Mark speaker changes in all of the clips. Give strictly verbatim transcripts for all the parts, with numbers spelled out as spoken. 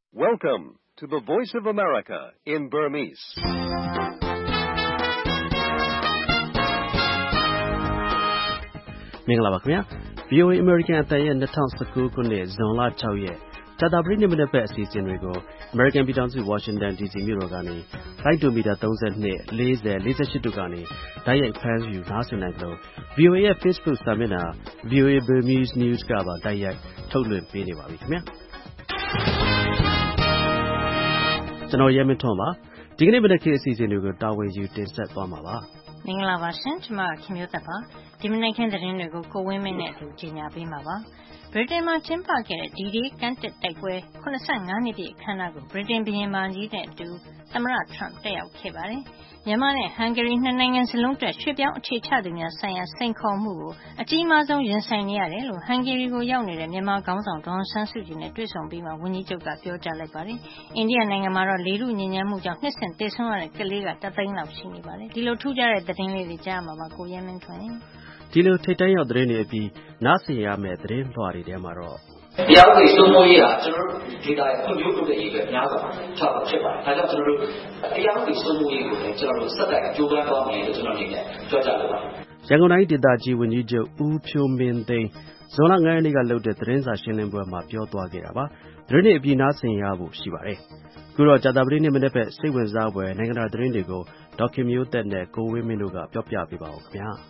Speaker 1: Welcome to the Voice of America in Burmese.
Speaker 2: ။မင်္ဂလာပါခင်ဗျာ။ V O A American အသံရဲ့၂၀၁၉ခုနှစ်ဇွန်လ၆ရက်ကြာသပတေးနေ့မနက်ဘက်အစီအစဉ်တွေကို American ပြည်ထောင်စု Washington ဒီ စီ မြို့တော်ကနေလိုက်တိုမီတာ၃၂, ၄၀, ၄၈တို့ကနေတိုက်ရိုက်ဖမ်းယူနားဆင်နိုင်သလို V O A ရဲ့ Facebook စာမျက်နှာ V O A Burmese News ကပါတိုက်ရိုက်ထုတ်လွှင့်ပေးနေပါပြီခင်ဗျာ။ကျွန်တော်ရဲမင်းထွန်းပါ။ဒီကနေ့မနက်ခင်းအစီအစဉ်တွေကိုတာဝန်ယူတင်ဆက်သွားမှာပါ
Speaker 3: ။မင်္ဂလာပါရှင်ကျွန်မခင်မျိုးသက်ပါဒီမနက်ခင်းသတင်းတွေကိုကိုဝင်းမင်းနဲ့အတူကြီးညာပေးမှာပါဗြိတိန်မှာကျင်းပခဲ့တဲ့ D-Day ကမ်းတက်တိုက်ပွဲ၇၅နှစ်ပြည့်အခမ်းအနားကိုဗြိတိန်ဘုရင်မကြီးနဲ့အတူသမ္မတထရမ့်တက်ရောက်ခဲ့ပါတယ်မြန်မာနဲ့ဟန်ဂေရီနှစ်နိုင်ငံစလုံးအတွက်ရွှေ့ပြောင်းအခြေချသူများဆိုင်ရာစိန်ခေါ်မှုကိုအကြီးမားဆုံးရင်ဆိုင်နေရတယ်လို့ဟန်ဂေရီကိုရောက်နေတဲ့မြန်မာခေါင်းဆောင်ဒေါ်အောင်ဆန်းစုကြည်နဲ့တွေ့ဆုံပြီးမှဝန်ကြီးချုပ်ကပြောကြားလိုက်ပါတယ်အိန္ဒိယနိုင်ငံမှာတော့လေထုညစ်ညမ်းမှုကြောင့်နှစ်စဉ်သေဆုံးရတဲ့ကလေးကတသိန်းလောက်ရှိနေပါတယ်ဒီလိုထူးခြားတဲ့သတင်းလေးတွေကြားမှာပါကိုရဲမင်းထွန်း
Speaker 2: ဒီလိုထိတ်တန့်ရောက်သတင်းတွေအပြီးနားဆင်ရမယ့်သတင်းလွှာတွေထဲမှာတော့
Speaker 4: တရားဥပဒေစိုးမိုးရေးဟာကျွန်တော်တို့ဒေတာရဲ့ဖွံ့ဖြိုးတိုးတက်ရေးပဲအများဆုံးထောက်ပံ့ဖြစ်ပါတယ်။ဒါကြောင့်ကျွန်တော်တို့တရားဥပဒေစိုးမိုးရေးကိုလည်းကျွန်တော်တို့စက်တိုင်အကျိုးပေးသွားမယ်လို့ကျွန်တော်အနေနဲ့ပြောကြားလိုပါတယ်
Speaker 2: ။ရန်ကုန်တိုင်းဒေသကြီးဝန်ကြီးချုပ်ဦးဖြိုးမင်းသိန်းဇွန်လ၅ရက်နေ့ကလုပ်တဲ့သတင်းစာရှင်းလင်းပွဲမှာပြောသွားခဲ့တာပါ။သတင်းတွေအပြီးနားဆင်ရဖို့ရှိပါတယ်။ခုတော့ကြာသပတေးနေ့မနေ့ပဲစိတ်ဝင်စားဖွယ်နိုင်ငံတကာသတင်းတွေကိုဒေါက်ခင်မျိုးသက်နဲ့ကိုဝင်းမင်းတို့ကပြောပြပေးပါဦးခင်ဗျာ။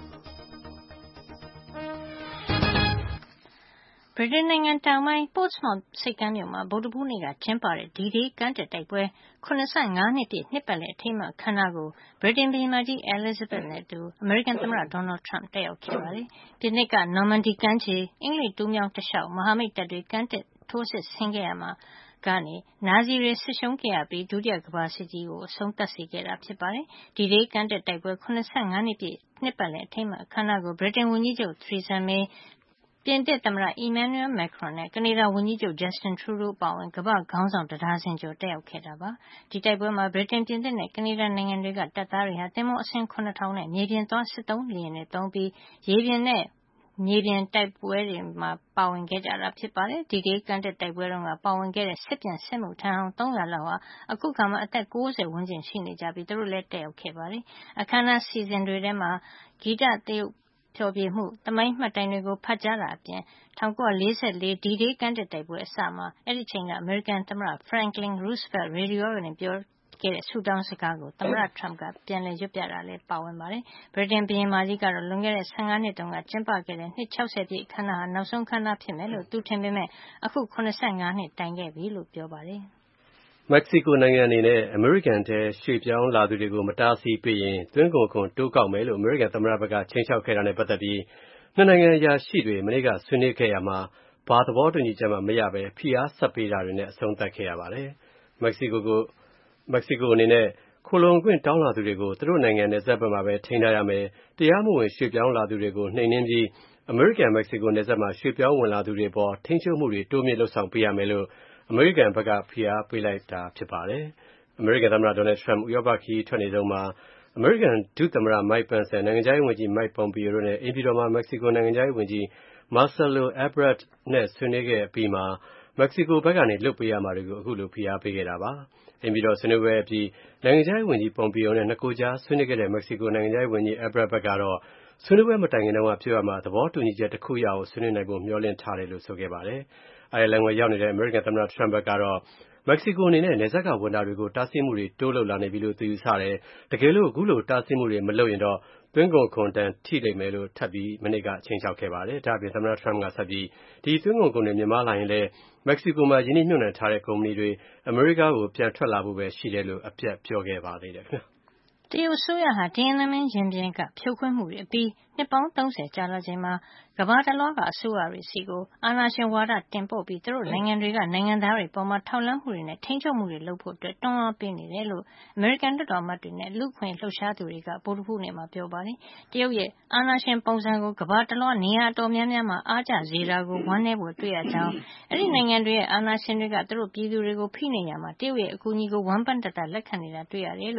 Speaker 3: ဗြိတိန်နိုင်ငံတောင်ပိုင်း Portsmouth ဆိပ်ကမ်းမြို့မှာဗုဒ္ဓဟူးနေ့ကကျင်းပတဲ့ D-Day ကမ်းတက်တိုက်ပွဲ၇၅နှစ်ပြည့်နှစ်ပတ်လည်အထိမ်းအမှတ်အခမ်းအနားကိုဗြိတိန်ဘုရင်မကြီး Elizabeth နဲ့အတူအမေရိကန်သမ္မတ Donald Trump တက်ရောက်ခဲ့ပါတယ်။ပြင်သစ်က Normandy ကမ်းခြေအင်္ဂလိပ်တူးမြောင်းတလျှောက်မဟာမိတ်တပ်တွေကမ်းတက်ထိုးစစ်ဆင်ခဲ့ရမှာကနေနာဇီတွေစစ်ရှုံးခဲ့ရပြီးဒုတိယကမ္ဘာစစ်ကြီးကိုအဆုံးသတ်စေခဲ့တာဖြစ်ပါတယ်။ D-Day ကမ်းတက်တိုက်ပွဲ၇၅နှစ်ပြည့်နှစ်ပတ်လည်အထိမ်းအမှတ်အခမ်းအနားကိုဗြိတိန်ဝန်ကြီးချုပ် Theresa Mayပြင်သစ်သမ္မတ Emmanuel Macron နဲ့ကနေဒါဝန်ကြီးချုပ် Justin Trudeau အပါအဝင်ကမ္ဘာ့ခေါင်းဆောင်တဒါဇင်ကျော်တက်ရောက်ခဲ့တာပါ။ဒီတိုက်ပွဲမှာဗြိတိန်ပြင်သစ်နဲ့ကနေဒါနိုင်ငံတွေကတပ်သားတွေဟာသင်္ဘောအစင်း၇ထောင်နဲ့မြေပြင်သွားစစ်သုံးလေယာဉ်တွေသုံးပြီးရေပြင်နဲ့မြေပြင်တိုက်ပွဲတွေမှာပါဝင်ခဲ့ကြတာဖြစ်ပါတယ်။ D-Day ကမ်းတက်တိုက်ပွဲတုန်းကပါဝင်ခဲ့တဲ့စစ်ပြန်စစ်မှုထမ်းဟောင်း၃၀၀လောက်ဟာအခုခါမှအသက်၉၀ဝန်းကျင်ရှိနေကြပြီးသူတို့လည်းတက်ရောက်ခဲ့ပါတယ်။အခမ်းအနားစီစဉ်တွေထဲမှာဂီတသရုပ်ဖျော်ဖြေမှုသမိုင်းမှတ်တိုင်တွေကိုဖတ်ကြားတာအပြင်၁၉၄၄ D-Day ကမ်းတက်တိုက်ပွဲအစမှာအဲဒီချိန်ကအမေရိကန်သမ္မတ Franklin Roosevelt ရေဒီယိုကနေပြောခဲ့တဲ့ဆုတောင်းစကားကိုသမ္မတ Trump ကပြန်လည်ရွတ်ပြတာလည်းပါဝင်ပါတယ်။ဗြိတိန်ဘုရင်မကြီးကတော့လွန်ခဲ့တဲ့၁၅နှစ်တုန်းကကျင်းပခဲ့တဲ့နှစ်၆၀ပြည့်အခမ်းအနားဟာနောက်ဆုံးအခမ်းအနားဖြစ်မယ်လို့သူထင်ပေမဲ့အခု၇၅နှစ်တိုင်ခဲ့ပြီလို့ပြောပါတယ်
Speaker 2: ။မက္ကဆီကိုနိုင်ငံအနေနဲ့အမေရိကန်ထဲရွှေ့ပြောင်းလာသူတွေကိုမတားဆီးပေးရင်သွင်းကုန်ခွန်တိုးကောက်မယ်လို့အမေရိကန်သမ္မတဘက်ကချိန်ချောက်ခဲ့တာနဲ့ပတ်သက်ပြီးနှစ်နိုင်ငံအရာရှိတွေမနေ့ကဆွေးနွေးခဲ့ရမှာဘာသဘောတူညီချက်မှမရဘဲဖိအားဆက်ပေးတာတွေနဲ့အဆုံးသတ်ခဲ့ရပါတယ်။မက္ကဆီကိုကိုမက္ကဆီကိုအနေနဲ့ခိုလုံခွင့်တောင်းလာသူတွေကိုသူတို့နိုင်ငံနယ်စပ်ဘက်မှာပဲထိန်းထားရမယ်။တရားမဝင်ရွှေ့ပြောင်းလာသူတွေကိုနှိမ်နင်းပြီးအမေရိကန်မက္ကဆီကိုနယ်စပ်မှာရွှေ့ပြောင်းဝင်လာသူတွေပေါ်ထိန်းချုပ်မှုတွေတိုးမြင့်လုပ်ဆောင်ပေးရမယ်လို့အမေရိကန်ဘက်ကဖိအားပေးလိုက်တာဖြစ်ပါတယ်။အမေရိကန်သမ္မတ Donald Trump ဥရောပခရီးထွက်နေတုန်းမှာအမေရိကန်ဒုသမ္မတ Mike Pence နဲ့နိုင်ငံခြားရေးဝန်ကြီး Mike Pompeo တို့နဲ့အိမ်ဖြူတော်မှာမက္ကဆီကိုနိုင်ငံခြားရေးဝန်ကြီးMarcelo Ebrard နဲ့ဆွေးနွေးခဲ့အပြီးမှာမက္ကဆီကိုဘက်ကနေလွတ်ပေးရမှာတွေကိုအခုလိုဖိအားပေးခဲ့တာပါ။အိမ်ဖြူတော်ဆွေးနွေးပွဲအပြီးနိုင်ငံခြားရေးဝန်ကြီး Pompeo နဲ့နှစ်ကိုကြားဆွေးနွေးခဲ့တဲ့မက္ကဆီကိုနိုင်ငံခြားရေးဝန်ကြီး Ebrard ဘက်ကတော့ဆွေးနွေးပွဲမတိုင်ခင်တုန်းကပြောရမှာသဘောတူညီချက်တစ်ခုရအောင်ဆွေးနွေးနိုင်ဖို့မျှော်လင့်ထားတယ်လို့ဆိုခဲ့ပါတယ်။အိုင်ယာလန်ကိုရောက်နေတဲ့အမေရိကန်သမ္မတ Trump ဘက်ကတော့မက္ကဆီကိုအနေနဲ့နယ်စပ်ကဝန်တာတွေကိုတားဆီးမှုတွေတိုးလုပ်လာနေပြီလို့သူယူဆတယ်။တကယ်လို့အခုလိုတားဆီးမှုတွေမလုပ်ရင်တော့သွင်းကုန်ခွန်တန်ထိလိမ့်မယ်လို့ထပ်ပြီးမနေ့ကချိန်ချောက်ခဲ့ပါတယ်။ဒါ့အပြင်သမ္မတ Trump ကဆက်ပြီးဒီသွင်းကုန်ခွန်တွေမြင့်မားလာရင်လည်းမက္ကဆီကိုမှာယင်းနှိမ့်ညွှန်နှံထားတဲ့ကုမ္ပဏီတွေအမေရိကကိုပြန်ထွက်လာဖို့ပဲရှိတယ်လို့အပြတ်ပြောခဲ့ပါသေးတယ်ခင်ဗျာ။
Speaker 3: တရုတ်အစိုးရဟာတီယန်နမင်းရင်ပြင်ကဖြိုခွင်းမှုတွေအပြီးနှစ်ပေါင်း၃၀ကြာလာချိန်မှာကမ္ဘာတလွှားကအစိုးရတွေစီကိုအာဏာရှင်ဝါဒတင်ပို့ပြီးသူတို့နိုင်ငံတွေကနိုင်ငံသားတွေပေါ်မှာထောက်လှမ်းမှုတွေနဲ့ထိန်းချုပ်မှုတွေလုပ်ဖို့အတွက်တွန်းအားပေးနေတယ်လို့အမေရိကန်လွှတ်တော်အမတ်တွေနဲ့လူ့အခွင့်လှုပ်ရှားသူတွေကဗုဒ္ဓဟူးနေ့မှာပြောပါတယ်။တရုတ်ရဲ့အာဏာရှင်ပုံစံကိုကမ္ဘာတလွှားနေရာအတော်များများမှာအားကျစေတာကိုဝမ်းနည်းဖို့တွေ့ရကြောင်းအဲဒီနိုင်ငံတွေရဲ့အာဏာရှင်တွေကသူတို့ပြည်သူတွေကိုဖိနှိပ်ရမှာတရုတ်ရဲ့အကူအညီကိုဝမ်းပန်းတတလက်ခံနေတာတွေ့ရတယ်လို့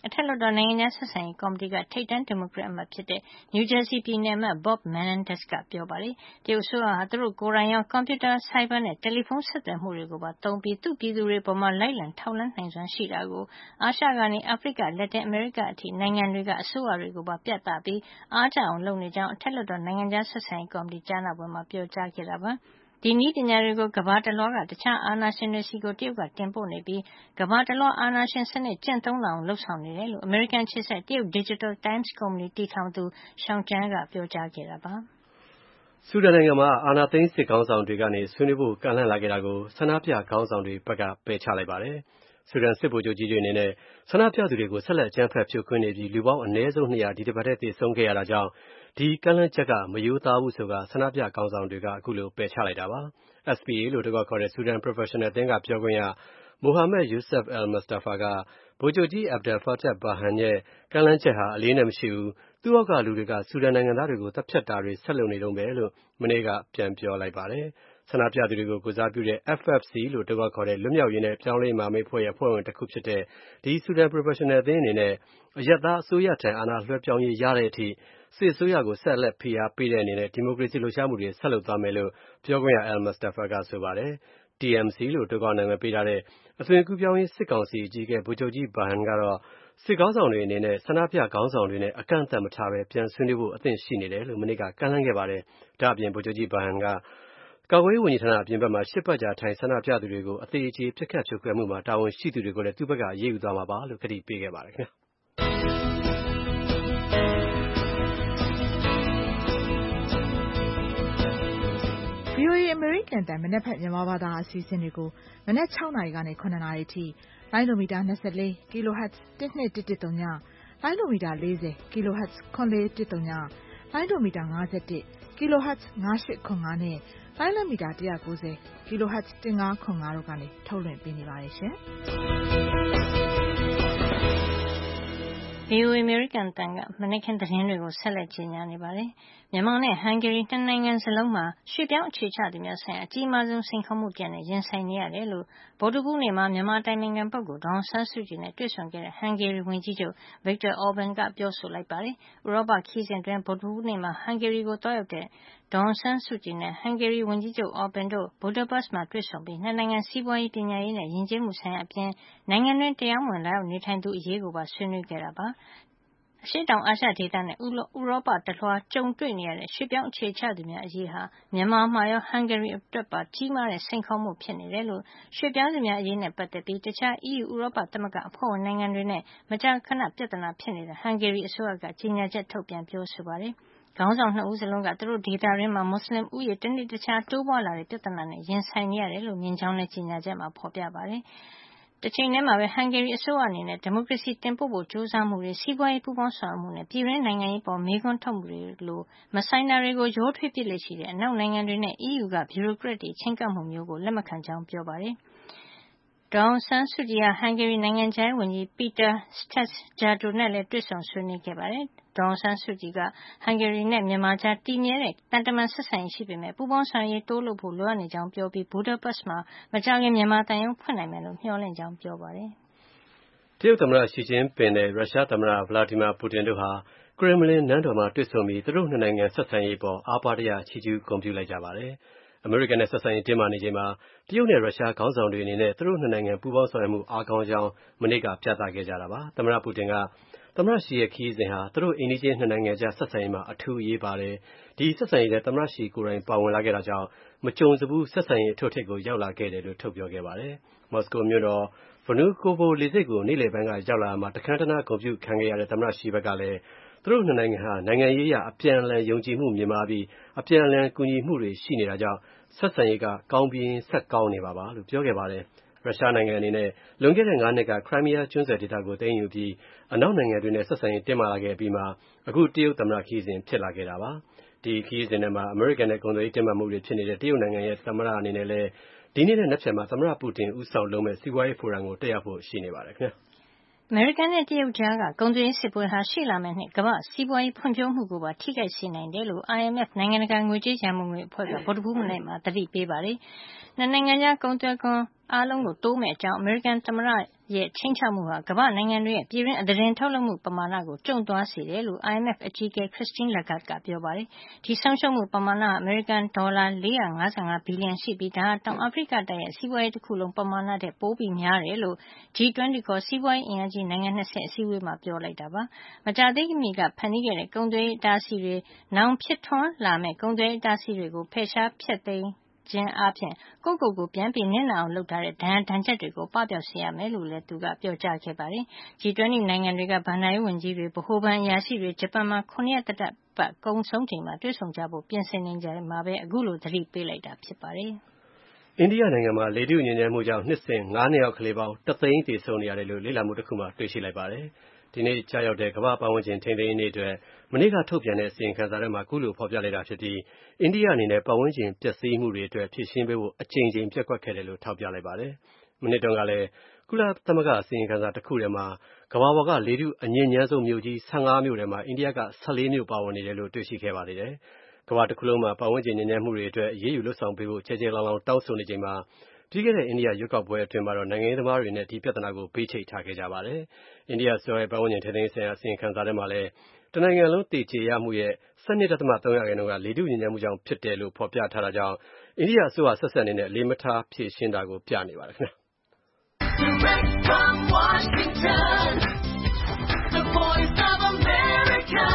Speaker 3: အထက်လွှတ်တော်နိုင်ငံခြားဆက်ဆံရေးကော်မတီကထိပ်တန်းဒီမိုကရက်အမတ်ဖြစ်တဲ့ နယူးဂျာစီပြည်နယ်အမတ် Bob Menendez ကပြောပါတယ်။တရုတ်အစိုးရဟာသူတို့ကိုယ်တိုင်ရောကွန်ပြူတာ၊ဆိုက်ဘာနဲ့တယ်လီဖုန်းဆက်သွယ်မှုတွေကိုပါသုံးပြီးသူ့ပြည်သူတွေပေါ်မှာလိုက်လံထောက်လှမ်းနိုင်စွမ်းရှိတာကိုအာရှကနေအာဖရိက၊လက်တင်အမေရိကအထိနိုင်ငံတွေကအစိုးရတွေကိုပါပြသပြီးအားကျအောင်လုပ်နေကြောင်းအထက်လွှတ်တော်နိုင်ငံခြားဆက်ဆံရေးကော်မတီကြားနာပွဲမှာပြောကြားခဲ့တာပါ။ဒီနည်းပညာတွေကိုကမ္ဘာတလွှားကတခြားအာဏာရှင်တွေဆီကိုတရုတ်ကတင်ပို့နေပြီးကမ္ဘာတလွှားအာဏာရှင်စနစ်ကျင့်သုံးလာအောင်လုပ်ဆောင်နေတယ်လို့အမေရိကန်အခြေစိုက်တရုတ် Digital Times ကုမ္ပဏီတည်ထောင်သူ Sean Zhang ကပြောကြားခဲ့တာပါ
Speaker 2: ။ဆူဒန်နိုင်ငံမှာအာဏာသိမ်းစစ်ခေါင်းဆောင်တွေကနေဆွေးနွေးဖို့ကန့်လန့်လာခဲ့တာကိုဆန္ဒပြခေါင်းဆောင်တွေဘက်ကပယ်ချလိုက်ပါတယ်။ဆူဒန်စစ်ဗိုလ်ချုပ်ကြီးတွေအနေနဲ့ဆန္ဒပြသူတွေကိုဆက်လက်အကြမ်းဖက်ဖြိုခွင်းနေပြီးလူပေါင်းအနည်းဆုံးနှစ်ရာဒီတစ်ပတ်ထဲသေဆုံးခဲ့ရတာကြောင့်ဒီကန့်လန့်ချက်ကမယိုးသားဘူးဆိုတာဆန္ဒပြခေါင်းဆောင်တွေကအခုလိုပယ်ချလိုက်တာပါ။ S P A လို့တကွခေါ်တဲ့ Sudan Professional အသင်းကပြောခွင့်ရ Mohammed Yusuf Al-Mustafa ကဗိုလ်ချုပ်ကြီး Abdel Fattah Burhan ရဲ့ကန့်လန့်ချက်ဟာအလေးနဲ့မရှိဘူး။သူ့အောက်ကလူတွေကဆူဒန်နိုင်ငံသားတွေကိုတပ်ဖြတ်တာတွေဆက်လုပ်နေတုန်းပဲလို့မနေ့ကပြန်ပြောလိုက်ပါတယ်။ဆန္ဒပြသူတွေကိုကိုစားပြုတဲ့ F F C လို့တကွခေါ်တဲ့လွတ်မြောက်ရေးနဲ့ပြောင်းလဲရေးမဟာမိတ်အဖွဲ့ရဲ့အဖွဲ့ဝင်တစ်ခုဖြစ်တဲ့ဒီ Sudan Professional အသင်းအနေနဲ့အရပ်သားအစိုးရထံအာဏာလွှဲပြောင်းရေးရတဲ့အထိစစ်အစိုးရကိုဆက်လက်ဖိအားပေးတဲ့အနေနဲ့ဒီမိုကရေစီလှုပ်ရှားမှုတွေဆက်လုပ်သွားမယ်လို့ပြောခွင့်ရ Al-Mustafa ကဆိုပါတယ်။ T M C လို့တကွနာမည်ပေးထားတဲ့အသွင်ကူးပြောင်းရေးစစ်ကောင်စီအကြီးအကဲဗိုလ်ချုပ်ကြီး Burhan ကတော့စစ်ခေါင်းဆောင်တွေအနေနဲ့ဆန္ဒပြခေါင်းဆောင်တွေနဲ့အကန့်အသတ်မထားပဲပြန်ဆွေးနွေးဖို့အသင့်ရှိနေတယ်လို့မနေ့ကကမ်းလှမ်းခဲ့ပါတယ်။ဒါ့အပြင်ဗိုလ်ချုပ်ကြီး Burhan ကကာကွယ်ရေးဝန်ကြီးဌာနအပြင်ဘက်မှာရှစ်ပတ်ကြာထိုင်ဆန္ဒပြသူတွေကိုအသေးအကျေပစ်ခတ်ဖြိုခွဲမှုမှာတာဝန်ရှိသူတွေကိုလည်းသူ့ဘက်ကအရေးယူသွားမှာပါလို့ကတိပေးခဲ့ပါတယ်ခင်ဗျာ။
Speaker 5: V O A အမေရိကန်အသံမနက်ဖြန်မြန်မာဘာသာအစီအစဉ်တွေကိုမနက်၆နာရီကနေ၇နာရီအထိလိုင်းဒိုမီတာ၂၄ kHz တစ်နှစ်တစ်တစ်သုံးညလိုင်းဒိုမီတာ၄၀ kHz ခွန်လေးတစ်သုံးညလိုင်းဒိုမီတာ၅၁ kHz ၅၈ခွန်၅နဲ့လိုင်းလမီတာ၁၉၀ kHz ၁၅ခွန်၅တို့ကနေထုတ်လွှင့်ပေးနေပါတယ်ရှင်။
Speaker 3: V O A အမေရိကန်အသံကမနေ့ကသတင်းတွေကိုဆက်လက်ကြေညာနေပါတယ်။မြန်မာနဲ့ဟန်ဂေရီနှစ်နိုင်ငံစလုံးမှာရွှေ့ပြောင်းအခြေချသူများဆိုင်ရာအကြီးမားဆုံးစိန်ခေါ်မှုတရပ်နဲ့ရင်ဆိုင်နေရတယ်လို့ဗုဒ္ဓဟူးနေ့မှာမြန်မာတိုင်ပင်ခံပုဂ္ဂိုလ်ဒေါ်အောင်ဆန်းစုကြည်နဲ့တွေ့ဆုံခဲ့တဲ့ဟန်ဂေရီဝန်ကြီးချုပ် Viktor Orban ကပြောဆိုလိုက်ပါတယ်။ဥရောပခရီးစဉ်အတွင်းဗုဒ္ဓဟူးနေ့မှာဟန်ဂေရီကိုသွားရောက်တဲ့ဒေါ်အောင်ဆန်းစုကြည်နဲ့ဟန်ဂေရီဝန်ကြီးချုပ် Orban တို့ဘူဒါပက်မှာတွေ့ဆုံပြီးနှစ်နိုင်ငံစီးပွားရေးပညာရေးနဲ့ယဉ်ကျေးမှုဆိုင်ရာအပြင်နိုင်ငံတွင်းတရားမဝင်လာရောက်နေထိုင်သူအရေးကိုပါဆွေးနွေးခဲ့တာပါ။အရှေ့တောင်အာရှဒေသနဲ့ဥရောပတလွှားကြုံတွေ့နေရတဲ့ရွှေ့ပြောင်းအခြေချသူများအရေးဟာမြန်မာမှာရောဟန်ဂေရီအတွက်ပါကြီးမားတဲ့စိန်ခေါ်မှုဖြစ်နေတယ်လို့ရွှေ့ပြောင်းသူများအရေးနဲ့ပတ်သက်ပြီးတခြား E U ဥရောပသမဂ္ဂအဖွဲ့ဝင်နိုင်ငံတွေနဲ့မကြာခဏပြဿနာဖြစ်နေတဲ့ဟန်ဂေရီအစိုးရကကြေညာချက်ထုတ်ပြန်ပြောဆိုပါတယ်။ခေါင်းဆောင်နှစ်ဦးစလုံးကသူတို့ဒေသတွင်းမှာမွတ်စလင်ဦးရေတနေ့တခြားတိုးပွားလာတဲ့ပြဿနာနဲ့ရင်ဆိုင်နေရတယ်လို့မြင်ကြောင်းလည်းကြေညာချက်မှာဖော်ပြပါတယ်။တချိန်တည်းမှာပဲဟန်ဂေရီအစိုးရအနေနဲ့ဒီမိုကရေစီတင်ပို့ဖို့ကြိုးစားမှုတွေစီးပွားရေးပူးပေါင်းဆောင်ရွက်မှုနဲ့ပြည်တွင်းနိုင်ငံရေးပေါ်မေးခွန်းထုတ်မှုတွေလိုမဆိုင်တာတွေကိုရိုးထွေးပစ်လက်ရှိတဲ့အနောက်နိုင်ငံတွေနဲ့ E U ကဗျူရိုကရက်တွေချင်းကပ်မှုမျိုးကိုလက်မခံကြောင်းပြောပါတယ်။ဒေါ်အောင်ဆန်းစုကြည်ဟာဟန်ဂေရီနိုင်ငံခြားရေးဝန်ကြီး Peter Stajsar နဲ့လည်းတွေ့ဆုံဆွေးနွေးခဲ့ပါတယ်။ဒေါ်အောင်ဆန်းစုကြည်ကဟန်ဂေရီနဲ့မြန်မာကြားတည်မြဲတဲ့တန်တမန်ဆက်ဆံရေးရှိပေမဲ့ပူးပေါင်းဆောင်ရွက်ရေးတိုးလုပ်ဖို့လိုအပ်နေကြောင်းပြောပြီးဘူဒါပက်မှာမကြာခင်မြန်မာသံရုံးဖွင့်နိုင်မယ်လို့မျှော်လင့်ကြောင်းပြောပါတယ်
Speaker 2: ။တရုတ်သမ္မတရှီကျင်းပင်နဲ့ရုရှားသမ္မတဗလာဒီမာပူတင်တို့ဟာကရင်မလင်နန်းတော်မှာတွေ့ဆုံပြီးသူတို့နှစ်နိုင်ငံဆက်ဆံရေးပေါ်အားပါးတရချီးကျူးဂုဏ်ပြုလိုက်ကြပါတယ်။အမေရိကန်နဲ့ဆက်ဆံရေးတင်းမာနေချိန်မှာတရုတ်နဲ့ရုရှားခေါင်းဆောင်တွေအနေနဲ့သူတို့နှစ်နိုင်ငံပူးပေါင်းဆောင်ရွက်မှုအားကောင်းကြောင်းမနေ့ကပြသခဲ့ကြတာပါ။သမ္မတပူတင်ကသမ္မတရှီရဲ့ခရီးစဉ်ဟာသူတို့အိမ်နီးချင်းနှစ်နိုင်ငံကြားဆက်ဆံရေးမှာအထူးအရေးပါတယ်။ဒီဆက်ဆံရေးထဲသမ္မတရှီကိုယ်တိုင်ပါဝင်လာခဲ့တာကြောင့်မကြုံစဘူးဆက်ဆံရေးအထွတ်အထိပ်ကိုရောက်လာခဲ့တယ်လို့ထုတ်ပြောခဲ့ပါတယ်။မော်စကိုမြို့တော်Vnukovo လေဆိပ်ကိုနေ့လယ်ပိုင်းကရောက်လာမှတခမ်းတနားဂုဏ်ပြုခံခဲ့ရတဲ့သမ္မတရှီဘက်ကလည်းသူတို့နှစ်နိုင်ငံဟာနိုင်ငံရေးအရအပြန်အလှန်ယုံကြည်မှုမြင့်မားပြီးအပြန်အလှန်ကူညီမှုတွေရှိနေတာကြောင့်ဆက်ဆံရေးကကောင်းပြီးဆက်ကောင်းနေပါပါလို့ပြောခဲ့ပါတယ်။ရုရှားနိုင်ငံအနေနဲ့လွန်ခဲ့တဲ့ငါးနှစ်ကခရိုင်းမီးယားကျွန်းဆွယ်ဒေသကိုသိမ်းယူပြီးအနောက်နိုင်ငံတွေနဲ့ဆက်ဆံရေးတင်းမာလာခဲ့ပြီးမှအခုတရုတ်သမ္မတခရီးစဉ်ဖြစ်လာခဲ့တာပါ။ဒီခရီးစဉ်ထဲမှာအမေရိကန်နဲ့ကုန်သွယ်ရေးတင်းမာမှုတွေဖြစ်နေတဲ့တရုတ်နိုင်ငံရဲ့သမ္မတအနေနဲ့လည်းဒီနေ့နဲ့နက်ဖြန်မှာသမ္မတပူတင်ဦးဆောင်လုပ်မဲ့စီးပွားရေးဖိုရမ်ကိုတက်ရောက်ဖို့ရှိနေပါတယ်ခင်ဗျာ
Speaker 3: ။အမေရိကန်နဲ့တရုတ်ကြားကကုန်သွယ်ရေးစစ်ပွဲဟာရှေ့လာမယ့်နှစ်ကမ္ဘာ့စီးပွားရေးဖွံ့ဖြိုးမှုကိုပါထိခိုက်စေနိုင်တယ်လို့ I M F နိုင်ငံတကာငွေကြေးရန်ပုံငွေအဖွဲ့ကဗုဒ္ဓဟူးနေ့မှာသတိပေးပါတယ်။နှစ်နိုင်ငံကြားကုန်သွယ်ခွန်အားလုံးကိုတိုးမဲ့အကြောင်းအမေရိကန်သမ္မတရဲ့ချိန်ချမှုဟာကမ္ဘာနိုင်ငံတွေရဲ့ပြည်တွင်းအသတင်းထုတ်လုပ်မှုပမာဏကိုကျုံ့သွားစေတယ်လို့ I M F အကြီးအကဲ Christine Lagarde ကပြောပါတယ်။ဒီဆုံးရှုံးမှုပမာဏဟာအမေရိကန်ဒေါ်လာလေးရာ၅၅ဘီလီယံရှိပြီးဒါဟာတောင်အာဖရိကတိုက်ရဲ့စီးပွားရေးတစ်ခုလုံးပမာဏထက်ပိုပြီးများတယ်လို့ G twenty ခေါ်စီးပွားရေးအင်အားကြီးနိုင်ငံ၂၀အစည်းအဝေးမှာပြောလိုက်တာပါ။မကြာသေးမီကဖန်တီးခဲ့တဲ့ကုန်သွယ်ရေးအတားအဆီးတွေနောင်ဖြစ်ထွန်းလာမဲ့ကုန်သွယ်ရေးအတားအဆီးတွေကိုဖယ်ရှားဖျက်သိမ်းခြင်းအားဖြင့်ကိုယ့်ကိုယ်ကိုပြန်ပြီးနစ်နာအောင်လုပ်ထားတဲ့ဒဏ်ဒဏ်ချက်တွေကိုပပျောက်စေရမယ်လို့လည်းသူကပြောကြားခဲ့ပါတယ်။ G twenty နိုင်ငံတွေကဘဏ္ဍာရေးဝန်ကြီးတွေဗဟိုဘဏ်အရာရှိတွေဂျပန်မှာခုနှစ်ရက်သက်တမ်းပတ်ကုံဆုံးချိန်မှာတွေ့ဆုံကြဖို့ပြင်ဆင်နေကြမှာပဲအခုလိုသတိပေးလိုက်တာဖြစ်ပါတယ်
Speaker 2: ။အိန္ဒိယနိုင်ငံမှာလေထုညစ်ညမ်းမှုကြောင့်နှစ်စဉ်ငါးနှစ်ယောက်ကလေးပေါင်းတစ်သိန်းသေဆုံးနေရတယ်လို့လေ့လာမှုတစ်ခုမှာတွေ့ရှိလိုက်ပါတယ်။ဒီနေ့ကြာရောက်တဲ့ကမ္ဘာ့ပတ်ဝန်းကျင်ထိန်းသိမ်းရေးနေ့အတွက်မနေ့ကထုတ်ပြန်တဲ့အစီရင်ခံစာထဲမှာအခုလိုဖော်ပြလိုက်တာဖြစ်ပြီးအိန္ဒိယအနေနဲ့ပတ်ဝန်းကျင်ပျက်စီးမှုတွေအတွက်ဖြေရှင်းပေးဖို့အကြိမ်ကြိမ်ပျက်ကွက်ခဲ့တယ်လို့ထောက်ပြလိုက်ပါတယ်။မနေ့တုန်းကလည်းကုလသမဂ္ဂအစီရင်ခံစာတစ်ခုထဲမှာကမ္ဘာပေါ်ကလေထုအညစ်ညမ်းဆုံးမြို့ကြီး၁၅မြို့ထဲမှာအိန္ဒိယက၁၄မြို့ပါဝင်နေတယ်လို့တွေ့ရှိခဲ့ပါသေးတယ်။ကမ္ဘာတစ်ခုလုံးမှာပတ်ဝန်းကျင်ညစ်ညမ်းမှုတွေအတွက်အရေးယူလုပ်ဆောင်ပေးဖို့ကျယ်ကျယ်လောင်လောင်တောင်းဆိုနေချိန်မှာပြီးခဲ့တဲ့အိန္ဒိယရွေးကောက်ပွဲအတွင်းမှာတော့နိုင်ငံရေးသမားတွေနဲ့ဒီပြဿနာကိုဘေးချိတ်ထားခဲ့ကြပါတယ်။အိန္ဒိယအစိုးရရဲ့ပတ်ဝန်းကျင်ထိန်းသိမ်းရေးဆိုင်ရာအစီရင်ခံစာထဲမှာလည်းတနိုင်ငံလုံးသေကျေရမှုရဲ့၁၂.၃ရာခိုင်နှုန်းကလေထုညစ်ညမ်းမှုကြောင့်ဖြစ်တယ်လို့ဖော်ပြထားတာကြောင့်အိန္ဒိယအစိုးရဆက်ဆက်အနေနဲ့အလေးမထားဖြေရှင်းတာကိုပြနေပါတယ်ခင်ဗျာ။ Direct from Washington, the voice of America,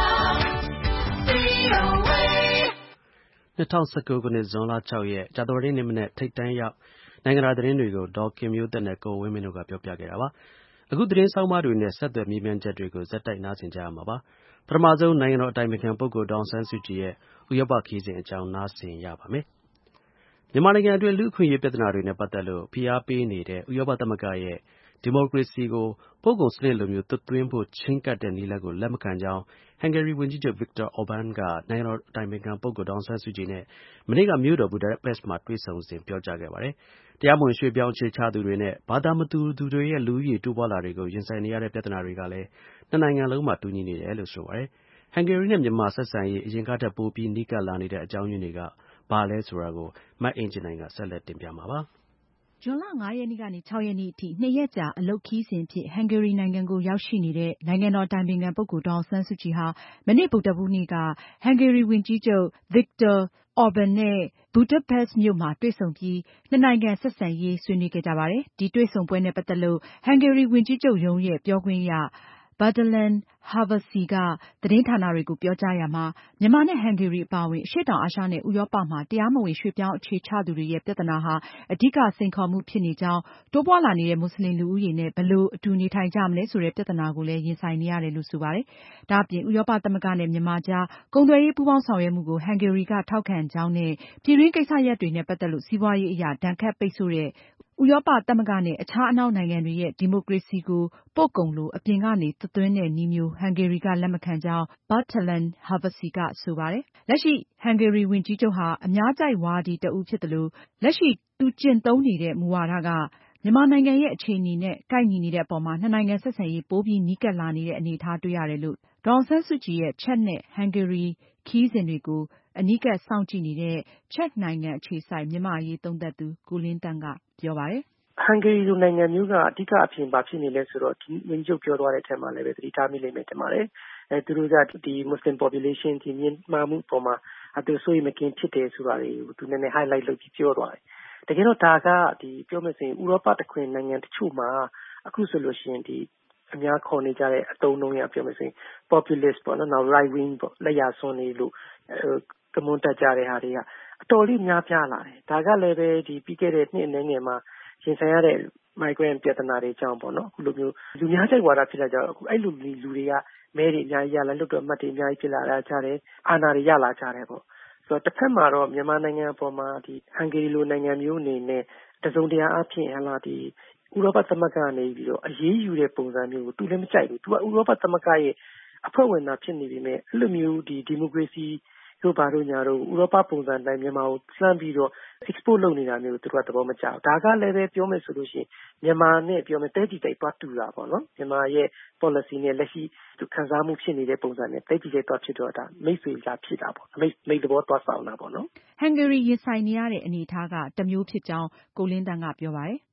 Speaker 2: V O A
Speaker 6: ၂၀၁၉ခုနှစ်ဇွန်လ၆ရက်ကြာသပတေးနေ့မနက်ထိပ်တန်းရောက်နိုင်ငံတကာသတင်းတွေကိုဒေါ်ခင်မျိုးသက်နဲ့ကိုဝင်းမင်းတို့ကပြောပြခဲ့တာပါ။အခုသတင်းဆောင်းပါးတွေနဲ့ဆက်သွယ်မေးမြန်းချက်တွေကိုဆက်တိုက်နားဆင်ကြရမှာပါ။ပထမဆုံးနိုင်ငံတော်အတိုင်ပင်ခံပုဂ္ဂိုလ်ဒေါ်အောင်ဆန်းစုကြည်ရဲ့ဥရောပခရီးစဉ်အကြောင်းနားဆင်ရပါမယ်။မြန်မာနိုင်ငံအတွင်းလူ့အခွင့်အရေးပြဿနာတွေနဲ့ပတ်သက်လို့ဖိအားပေးနေတဲ့ဥရောပသမဂ္ဂရဲ့ဒီမိုကရေစီကိုပို့ကုန်စနစ်လိုမျိုးသွတ်သွင်းဖို့ချဉ်းကပ်တဲ့နည်းလမ်းကိုလက်မခံကြောင်းဟန်ဂေရီဝန်ကြီးချုပ် Viktor Orban ကနိုင်ငံတော်အတိုင်ပင်ခံပုဂ္ဂိုလ်ဒေါ်အောင်ဆန်းစုကြည်နဲ့မနေ့ကမြို့တော် Budapest မှာတွေ့ဆုံစဉ်ပြောကြားခဲ့ပါတယ်။တရားမဝင်ရွှေ့ပြောင်းအခြေချသူတွေနဲ့ဘာသာမတူသူတွေရဲ့လူဦးရေတိုးပွားလာတာတွေကိုရင်ဆိုင်နေရတဲ့ပြဿနာတွေကလည်းနှစ်နိုင်ငံလုံးမှာတူညီနေတယ်လို့ဆိုပါတယ်။ဟန်ဂေရီနဲ့မြန်မာဆက်ဆံရေးအရင်ကထက်ပိုပြီးနီးကပ်လာနေတဲ့အကြောင်းရင်းတွေကဘာလဲဆိုတာကိုမအင်ကြင်းနိုင်ကဆက်လက်တင်ပြမှာပါ။
Speaker 5: ဇွန်လငါးရက်နေ့ကနေ၆ရက်နေ့အထိနှစ်ရက်ကြာအလုပ်ခရီးစဉ်အဖြစ်ဟန်ဂေရီနိုင်ငံကိုရောက်ရှိနေတဲ့နိုင်ငံတော်အတိုင်ပင်ခံပုဂ္ဂိုလ်ဒေါ်အောင်ဆန်းစုကြည်ဟာမနေ့ဗုဒ္ဓဟူးနေ့ကဟန်ဂေရီဝန်ကြီးချုပ် Viktor Orban နဲ့ Budapest မြို့မှာတွေ့ဆုံပြီးနှစ်နိုင်ငံဆက်ဆံရေးဆွေးနွေးခဲ့ကြပါတယ်။ဒီတွေ့ဆုံပွဲနဲ့ပတ်သက်လို့ဟန်ဂေရီဝန်ကြီးချုပ်ရုံးရဲ့ပြောခွင့်ရBadelan Havasi ကသတင်းဌာနတွေကိုပြောကြားရာမှာမြန်မာနဲ့ဟန်ဂေရီအပါအဝင်အရှေ့တောင်အာရှနဲ့ဥရောပမှာတရားမဝင်ရွှေ့ပြောင်းအခြေချသူတွေရဲ့ပြဿနာဟာအဓိကစိန်ခေါ်မှုဖြစ်နေကြောင်းတိုးပွားလာနေတဲ့မွတ်စလင်လူဦးရေနဲ့ဘယ်လိုအတူနေထိုင်ကြမလဲဆိုတဲ့ပြဿနာကိုလည်းရင်ဆိုင်နေရတယ်လို့ဆိုပါတယ်။ဒါအပြင်ဥရောပသမဂ္ဂနဲ့မြန်မာကြားကုန်သွယ်ရေးပူးပေါင်းဆောင်ရွက်မှုကိုဟန်ဂေရီကထောက်ခံကြောင်းနဲ့ပြည်တွင်းကိစ္စရပ်တွေနဲ့ပတ်သက်လို့စီးပွားရေးအရဒဏ်ခတ်ပိတ်ဆို့တဲ့ဥရောပသမဂ္ဂနဲ့အခြားအနောက်နိုင်ငံတွေရဲ့ဒီမိုကရေစီကိုပို့ကုန်လိုအပြင်ကနေသွတ်သွင်းတဲ့နည်းမျိုးဟန်ဂေရီကလက်မခံကြောင်း Badelan Havasi ကဆိုပါတယ်။လက်ရှိဟန်ဂေရီဝန်ကြီးချုပ်ဟာအများကြိုက်ဝါဒီတဦးဖြစ်သလိုလက်ရှိသူကျင့်သုံးနေတဲ့မူဝါဒကမြန်မာနိုင်ငံရဲ့အခြေအနေနဲ့ကိုက်ညီနေတဲ့အပေါ်မှာနှစ်နိုင်ငံဆက်ဆံရေးပိုပြီးနီးကပ်လာနေတဲ့အနေအထားတွေ့ရတယ်လို့ဒေါ်အောင်ဆန်းစုကြည်ရဲ့ချက်နဲ့ဟန်ဂေရီခရီးစဉ်တွေကိုအနီးကပ်စောင့်ကြည့်နေတဲ့ချက်နိုင်ငံအခြေစိုက်မြန်မာ့အရေးသုံးသပ်သူကိုလင်းသန့်ကပြောပါတယ်
Speaker 7: ။ဟန်ဂေရီလိုနိုင်ငံမျိုးကအဓိကအဖြစ်ဘာဖြစ်နေလဲဆိုတော့ဒီဝန်ကြီးချုပ်ပြောသွားတဲ့အထက်မှာလည်းပဲသတိထားမိလိမ့်မယ်ထင်ပါတယ်။အဲသူတို့ကဒီမွတ်စလင် population ဒီမြင့်မားမှုပေါ်မှာအတူဆိုရင်မကင်းဖြစ်တယ်ဆိုတာတွေကိုသူနည်းနည်း highlight လုပ်ပြီးပြောသွားတယ်။တကယ်တော့ဒါကဒီပြောမယ်ဆိုရင်ဥရောပတခွင်နိုင်ငံတချို့မှာအခုဆိုလို့ရှိရင်ဒီအများခေါ်နေကြတဲ့အတုံးလုံးရပြောမယ်ဆိုရင် populist ပေါ့နော်နောက် right wing ပေါ့လက်ရစွန်းနေလို့ကမွန်းတက်ကြတဲ့ဟာတွေကအတော်လေးများပြားလာတယ်။ဒါကလည်းပဲဒီပြီးခဲ့တဲ့နှစ်အနည်းငယ်မှာရင်ဆိုင်ရတဲ့ migrant ပြဿနာတွေကြောင့်ပေါ့နော်အခုလိုမျိုးလူများကြိုက်ဝါဒဖြစ်လာကြတော့အခုအဲ့လိုလူတွေကမဲတွေအများကြီးရလာလွတ်တော်မှတ်တွေအများကြီးဖြစ်လာကြတယ်အာဏာတွေရလာကြတယ်ပေါ့ဆိုတော့တစ်ဖက်မှာတော့မြန်မာနိုင်ငံအပေါ်မှာဒီဟန်ဂေရီလိုနိုင်ငံမျိုးအနေနဲ့တစုံတရာအဖြစ်ဟလာဒီဥရောပသမဂ္ဂကနေပြီးတော့အရေးယူတဲ့ပုံစံမျိုးကိုသူလည်းမကြိုက်ဘူးသူကဥရောပသမဂ္ဂရဲ့အဖွဲ့ဝင်သားဖြစ်နေပြီမဲ့အဲ့လိုမျိုးဒီဒီမိုကရေစီတို့ဘာတို့ညာတို့ဥရောပပုံစံတိုင်းမြန်မာကိုလှမ်းပြီးတော့ export လုပ်နေတာမျိုးသူတို့ကသဘောမကျဘူးဒါကလည်းပဲပြောမယ်ဆိုလို့ရှိရင်မြန်မာနဲ့ပြောမယ်တဲတီတိုက်သွားတူတာပေါ့နော်မြန်မာရဲ့ policy နဲ့လက်ရှိသူခံစားမှုဖြစ်နေတဲ့ပုံစံနဲ့တဲတီတိုက်သွားဖြစ်တော့ဒါမိတ်ဆွေလာဖြစ်တာပေါ့မိတ်မိတ်သဘောသွားဆောင်တာပေါ့နော်
Speaker 5: ဟန်ဂေရီရင်ဆိုင်နေရတဲ့အနေအထားကတစ်မျိုးဖြစ်ကြောင်းကိုလင်းတန်းကပြောပါတယ်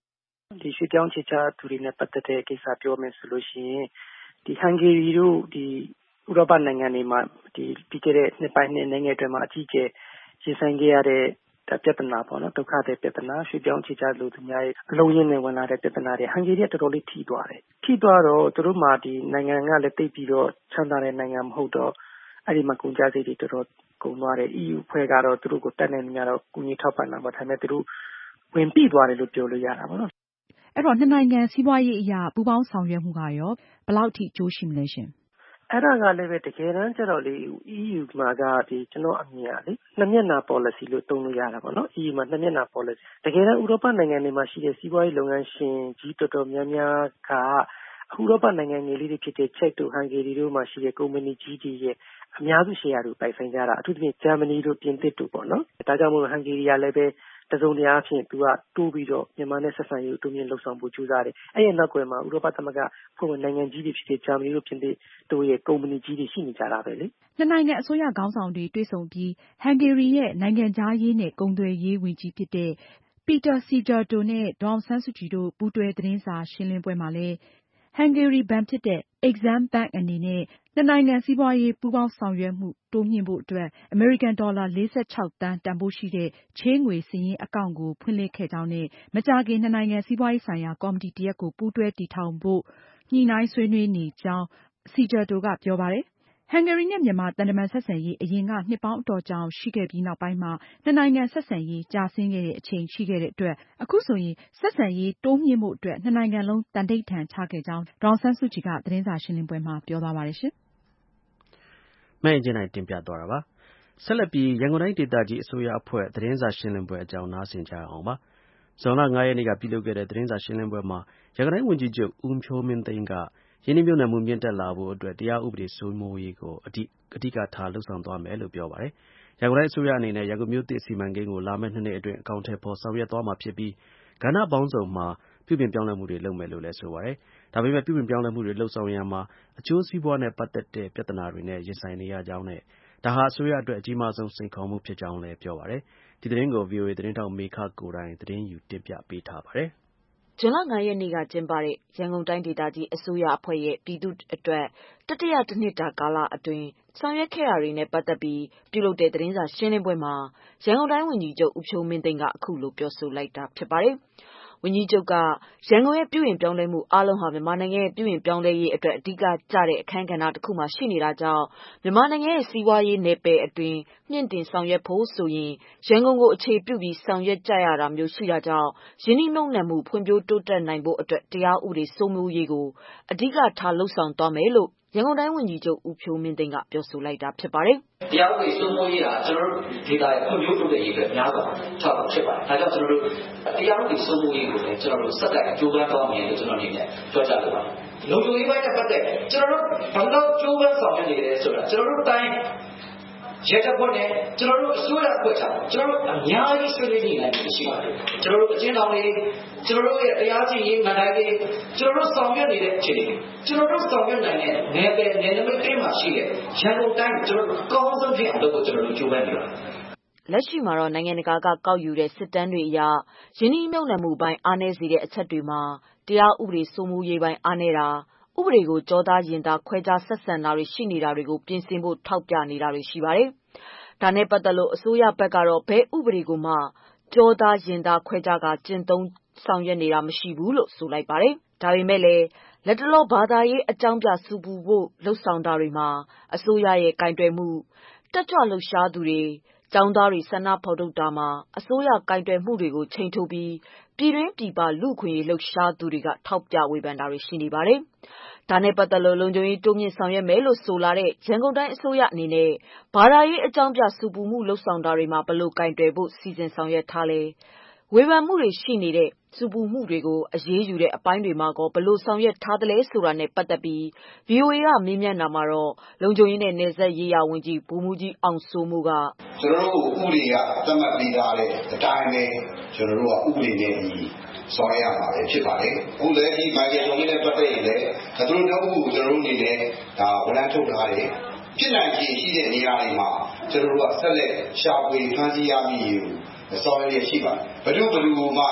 Speaker 7: ဒီရွှေ့ပြောင်းအခြေချသူတွေနဲ့ပတ်သက်တဲ့ကိစ္စပြောမယ်ဆိုလို့ရှိရင်ဒီဟန်ဂေရီတို့ဒီဥရောပနိုင်ငံတွေမှာဒီပြီးခဲ့တဲ့နှစ်ပိုင်းနှစ်နိုင်ငံတွေမှာအကြီးအကျယ်ရင်ဆိုင်ခဲ့ရတဲ့ပြဿနာပေါ့နော်ဒုက္ခတဲ့ပြဿနာရွှေ့ပြောင်းအခြေချလူသူများရဲ့အလုံးရင်းနဲ့ဝင်လာတဲ့ပြဿနာတွေဟန်ဂေရီကတော်တော်လေးထိသွားတယ်ထိသွားတော့သူတို့မှဒီနိုင်ငံကလည်းတိတ်ပြီးတော့ချမ်းသာတဲ့နိုင်ငံမဟုတ်တော့အဲ့ဒီမှာကုန်ကြစိတ်တွေတော်တော်ကုန်သွားတယ် E U ဖွဲ့ကတော့သူတို့ကိုတက်နေနေတော့ကုညီထောက်ပံ့တာပေါ့ဒါပေမဲ့သူတို့ဝင်ပြီးသွားတယ်လို့ပြောလို့ရတာပေါ့နော်
Speaker 5: အဲ့တော့နှစ်နိုင်ငံစီးပွားရေးအရာပူးပေါင်းဆောင်ရွက်မှုကရောဘယ်လောက်ထိကြိုးရှိမလဲရှင်
Speaker 7: အဲ့ဒါကလည်းပဲတကယ်တမ်းကျတော့လေ E U မှာကဒီကျွန်တော်အမြင်อ่ะလေနှစ်မျက်နှာ policy လို့သုံးလို့ရတာပေါ့နော် E U မှာနှစ်မျက်နှာ policy တကယ်တမ်းဥရောပနိုင်ငံတွေမှာရှိတဲ့စီးပွားရေးလုပ်ငန်းရှင်ကြီးတော်တော်များများကဥရောပနိုင်ငံငယ်လေးတွေဖြစ်တဲ့ချက်တို့ဟန်ဂေရီတို့မှာရှိတဲ့ကုမ္ပဏီကြီးတွေရဲ့အများစု share တွေပိုင်ဆိုင်ကြတာအထူးသဖြင့်ဂျာမနီတို့ပြင်သစ်တို့ပေါ့နော်ဒါကြောင့်မို့ဟန်ဂေရီကလည်းပဲတစုံတရာအဖြစ်သူကတိုးပြီးတော့မြန်မာနဲ့ဆက်ဆံရေးတိုးမြင့်လှုပ်ဆောင်ဖို့ကြိုးစားတယ်အဲ့ဒီနောက်ကွယ်မှာဥရောပသမဂ္ဂဖွဲ့ဝင်နိုင်ငံကြီးတွေဖြစ်တဲ့ဂျာမနီတို့ပြင်သစ်တို့ရဲ့ကုမ္ပဏီကြီးတွေရှိနေကြတာပဲလေ
Speaker 5: နှစ်နိုင်ငံအစိုးရခေါင်းဆောင်တွေတွေ့ဆုံပြီးဟန်ဂေရီရဲ့နိုင်ငံခြားရေးနဲ့ကုန်သွယ်ရေးဝန်ကြီးဖြစ်တဲ့ပီတာစီဂျာတိုနဲ့ဒေါ်အောင်ဆန်းစုကြည်တို့ပူးတွဲသတင်းစာရှင်းလင်းပွဲမှာလည်းဟန်ဂေရီဘဏ်ဖြစ်တဲ့ Exim Bank အနေနဲ့နှစ်နိုင်ငံစီးပွားရေးပူးပေါင်းဆောင်ရွက်မှုတိုးမြှင့်ဖို့အတွက်အမေရိကန်ဒေါ်လာလေးဆယ့်ခြောက်သန်းတန်ဖိုးရှိတဲ့ချေးငွေစာရင်းအကောင့်ကိုဖွင့်လှစ်ခဲ့ကြောင်းနဲ့မကြာခင်နှစ်နိုင်ငံစီးပွားရေးဆိုင်ရာကော်မတီတရပ်ကိုပူးတွဲတည်ထောင်ဖို့ညှိနှိုင်းဆွေးနွေးနေကြောင်းစီဂျာတိုကပြောပါတယ်။ ဟန်ဂေရီနဲ့မြန်မာသံတမန်ဆက်ဆံရေးအရင်ကနှစ်ပေါင်းအတော်ကြာအောင်ရှိခဲ့ပြီးနောက်ပိုင်းမှာနှစ်နိုင်ငံဆက်ဆံရေးကျဆင်းခဲ့တဲ့အချိန်ရှိခဲ့တဲ့အတွက်အခုဆိုရင်ဆက်ဆံရေးတိုးမြှင့်ဖို့အတွက်နှစ်နိုင်ငံလုံးသန္နိဋ္ဌာန်ချခဲ့ကြောင်းဒေါ်အောင်ဆန်းစုကြည်ကသတင်းစာရှင်းလင်းပွဲမှာပြောသွားပါတယ်ရှင်
Speaker 6: ။မဲ့ကျင်းနိုင်တင်ပြသွားတာပါ။ဆက်လက်ပြီးရန်ကုန်တိုင်းဒေသကြီးအစိုးရအဖွဲ့သတင်းစာရှင်းလင်းပွဲအကြောင်းနားဆင်ကြရအောင်ပါ။ဇွန်လငါးရက်နေ့ကပြုလုပ်ခဲ့တဲ့သတင်းစာရှင်းလင်းပွဲမှာရန်ကုန်တိုင်းဝန်ကြီးချုပ်ဦးဖြိုးမင်းသိန်းကရင်းနှီးမြှုပ်နှံမှုမြင့်တက်လာဖို့အတွက်တရားဥပဒေစိုးမိုးရေးကိုအဓိအဓိကထားလုပ်ဆောင်သွားမယ်လို့ပြောပါတယ်။ရန်ကုန်တိုင်းအစိုးရအနေနဲ့ရန်ကုန်မြို့သစ်စီမံကိန်းကိုလာမယ့်နှစ်နှစ်အတွင်းအကောင်အထည်ဖော်ဆောင်ရွက်သွားမှာဖြစ်ပြီးကဏ္ဍပေါင်းစုံမှာပြုပြင်ပြောင်းလဲမှုတွေလုပ်မယ်လို့လည်းဆိုပါတယ်။ဒါပေမဲ့ပြုပြင်ပြောင်းလဲမှုတွေလုပ်ဆောင်ရန်မှာအကျိုးစီးပွားနဲ့ပတ်သက်တဲ့ပြဿနာတွေနဲ့ရင်ဆိုင်နေရကြောင်းနဲ့ဒါဟာအစိုးရအတွက်အကြီးမားဆုံးစိန်ခေါ်မှုဖြစ်ကြောင်းလည်းပြောပါတယ်။ဒီသတင်းကို ဗွီအိုအေ သတင်းထောက်မေခကိုယ်တိုင်သတင်းယူတင်ပြပေးထားပါတယ်။
Speaker 8: ဇွန်လငါးရက်နေ့ကကျင်းပတဲ့ရန်ကုန်တိုင်းဒေသကြီးအစိုးရအဖွဲ့ရဲ့ပြည်သူ့အတွက်တတိယတစ်နှစ်တာကာလအတွင်းဆောင်ရွက်ခဲ့တာတွေနဲ့ပတ်သက်ပြီးပြုလုပ်တဲ့သတင်းစာရှင်းလင်းပွဲမှာရန်ကုန်တိုင်းဝန်ကြီးချုပ်ဦးဖြိုးမင်းသိန်းကအခုလိုပြောဆိုလိုက်တာဖြစ်ပါတယ်။ ဝန်ကြီးချုပ်ကရန်ကုန်ရဲ့ပြုပြင်ပြောင်းလဲမှုအားလုံးဟာမြန်မာနိုင်ငံရဲ့ပြုပြင်ပြောင်းလဲရေးအတွက်အဓိကကျတဲ့အခန်းကဏ္ဍတစ်ခုမှာရှိနေတာကြောင့်မြန်မာနိုင်ငံရဲ့စီးပွားရေးနယ်ပယ်အတွင်းမြင့်တင်ဆောင်ရွက်ဖို့ဆိုရင်ရန်ကုန်ကိုအခြေပြုပြီးဆောင်ရွက်ကြရတာမျိုးရှိတာကြောင့်ရင်းနှီးမြှုပ်နှံမှုဖွံ့ဖြိုးတိုးတက်နိုင်ဖို့အတွက်တရားဥပဒေစိုးမိုးရေးကိုအဓိကထားလုပ်ဆောင်သွားမယ်လို့ရန်ကုန်တိုင်းဝန်ကြီးချုပ်ဦးဖြိုးမင်းသိန်းကပြောဆိုလိုက်တာဖြစ်ပါတယ်
Speaker 4: ။တရားဥပဒေစိုးမိုးရေးဟာကျွန်တော်တို့ဒေသရဲ့ဖွံ့ဖြိုးတိုးတက်ရေးအတွက်အများဆုံးထောက်ပံ့ဖြစ်ပါတယ်။ဒါကြောင့်ကျွန်တော်တို့တရားဥပဒေစိုးမိုးရေးကိုလည်းကျွန်တော်တို့စက်တိုက်ကြိုးပမ်းသွားမယ်လို့ကျွန်တော်အနေနဲ့ပြောကြားလိုပါတယ်။လုံခြုံရေးပိုင်းနဲ့ပတ်သက်ကျွန်တော်တို့ဘာလို့ကြိုးပမ်းဆောင်ရွက်နေလဲဆိုတာကျွန်တော်တို့တိုင်းရဲတပ်ဖွဲ့နဲ့ကျွန်တော်တို့အစိုးရအဖွဲ့ချာကျွန်တော်တို့အများကြီးဆွေးနွေးနေနိုင်ပြီရှိပါတယ်။ကျွန်တော်တို့အကျဉ်းထောင်တွေကျွန်တော်တို့ရဲ့တရားစီရင်မှန်တိုင်းတွေကျွန်တော်တို့ဆောင်ရွက်နေတဲ့အခြေအနေကျွန်တော်တို့ဆောင်ရွက်နိုင်တဲ့နယ်ပယ်နယ်နိမိတ်တိုင်းမှာရှိတဲ့ရန်ကုန်တိုင်းကျွန်တော်တို့ကောင်းဆုံးဖြစ်အောင်လုပ်ဖို့ကျွန်တော်တို့ကြိုးပမ်းနေပါတယ်
Speaker 8: ။လက်ရှိမှာတော့နိုင်ငံတကာကကောက်ယူတဲ့စစ်တမ်းတွေအရရင်းနှီးမြှုပ်နှံမှုပိုင်းအားနည်းစေတဲ့အချက်တွေမှာတရားဥပဒေစိုးမိုးရေးပိုင်းအားနည်းတာဥပဒေကိုကြောသားရင်သားခွဲခြားဆက်ဆံတာတွေရှိနေတာတွေကိုပြင်ဆင်ဖို့ထောက်ပြနေတာတွေရှိပါတယ်။ဒါနဲ့ပတ်သက်လို့အစိုးရဘက်ကတော့ဘယ်ဥပဒေကိုမှကြောသားရင်သားခွဲခြားကာကျင့်သုံးဆောင်ရွက်နေတာမရှိဘူးလို့ဆိုလိုက်ပါတယ်။ဒါပေမဲ့လည်းလက်တလောဘာသာရေးအကြောင်းပြဆူပူဖို့လှုပ်ဆောင်တာတွေမှာအစိုးရရဲ့ကင်တွယ်မှုတက်ကြွလှုပ်ရှားသူတွေကျောင်းသားတွေဆန္ဒဖော်ထုတ်တာမှာအစိုးရကင်တွယ်မှုတွေကိုချိန်ထိုးပြီးပြည်တွင်းပြည်ပလူ့အခွင့်အရေးလှုပ်ရှားသူတွေကထောက်ပြဝေဖန်တာတွေရှိနေပါတယ်။ဒါနဲ့ပတ်သက်လို့လုံခြုံရေးတိုးမြင့်ဆောင်ရွက်မယ်လို့ဆိုလာတဲ့ရန်ကုန်တိုင်းအစိုးရအနေနဲ့ဘာသာရေးအကြောင်းပြဆူပူမှုလှုပ်ဆောင်တာတွေမှာဘယ်လိုကင်တွယ်ဖို့စီစဉ်ဆောင်ရွက်ထားလဲဝေဖန်မှုတွေရှိနေတဲ့ဆူပူမှုတွေကိုအရေးယူတဲ့အပိုင်းတွေမှာကောဘယ်လိုဆောင်ရွက်ထားသလဲဆိုတာနဲ့ပတ်သက်ပြီး ဗွီအိုအေကမေးမြန်းတာမှာတော့လုံခြုံရေးနဲ့နယ်စပ်ရေးရာဝန်ကြီးဗိုလ်မှူးကြီးအောင်စိုးမိုးက
Speaker 9: ကျွန်တော်တို့ဥပဒေကသတ်မှတ်ပေးထားတဲ့အတိုင်းပဲကျွန်တော်တို့ကဥပဒေနဲ့ဒီဆောင်ရမှာပဲဖြစ်ပါတယ်။အခုလည်းဒီမိုက်ကယ်ဂျုံလေးနဲ့ပတ်သက်ရင်လည်းသူတို့တို့ကိုကျွန်တော်တို့အနေနဲ့ဒါဝန်ထမ်းထုတ်ထားတယ်။ဖြစ်နိုင်ခြေရှိတဲ့နေရာတွေမှာကျွန်တော်တို့ကဆက်လက်ရှာဖွေဖန်ဆီးရမည်ဆောင်ရွက်ရရှိပါတယ်။ဘယ်သူဘယ်သူမှအဲ့ဒါ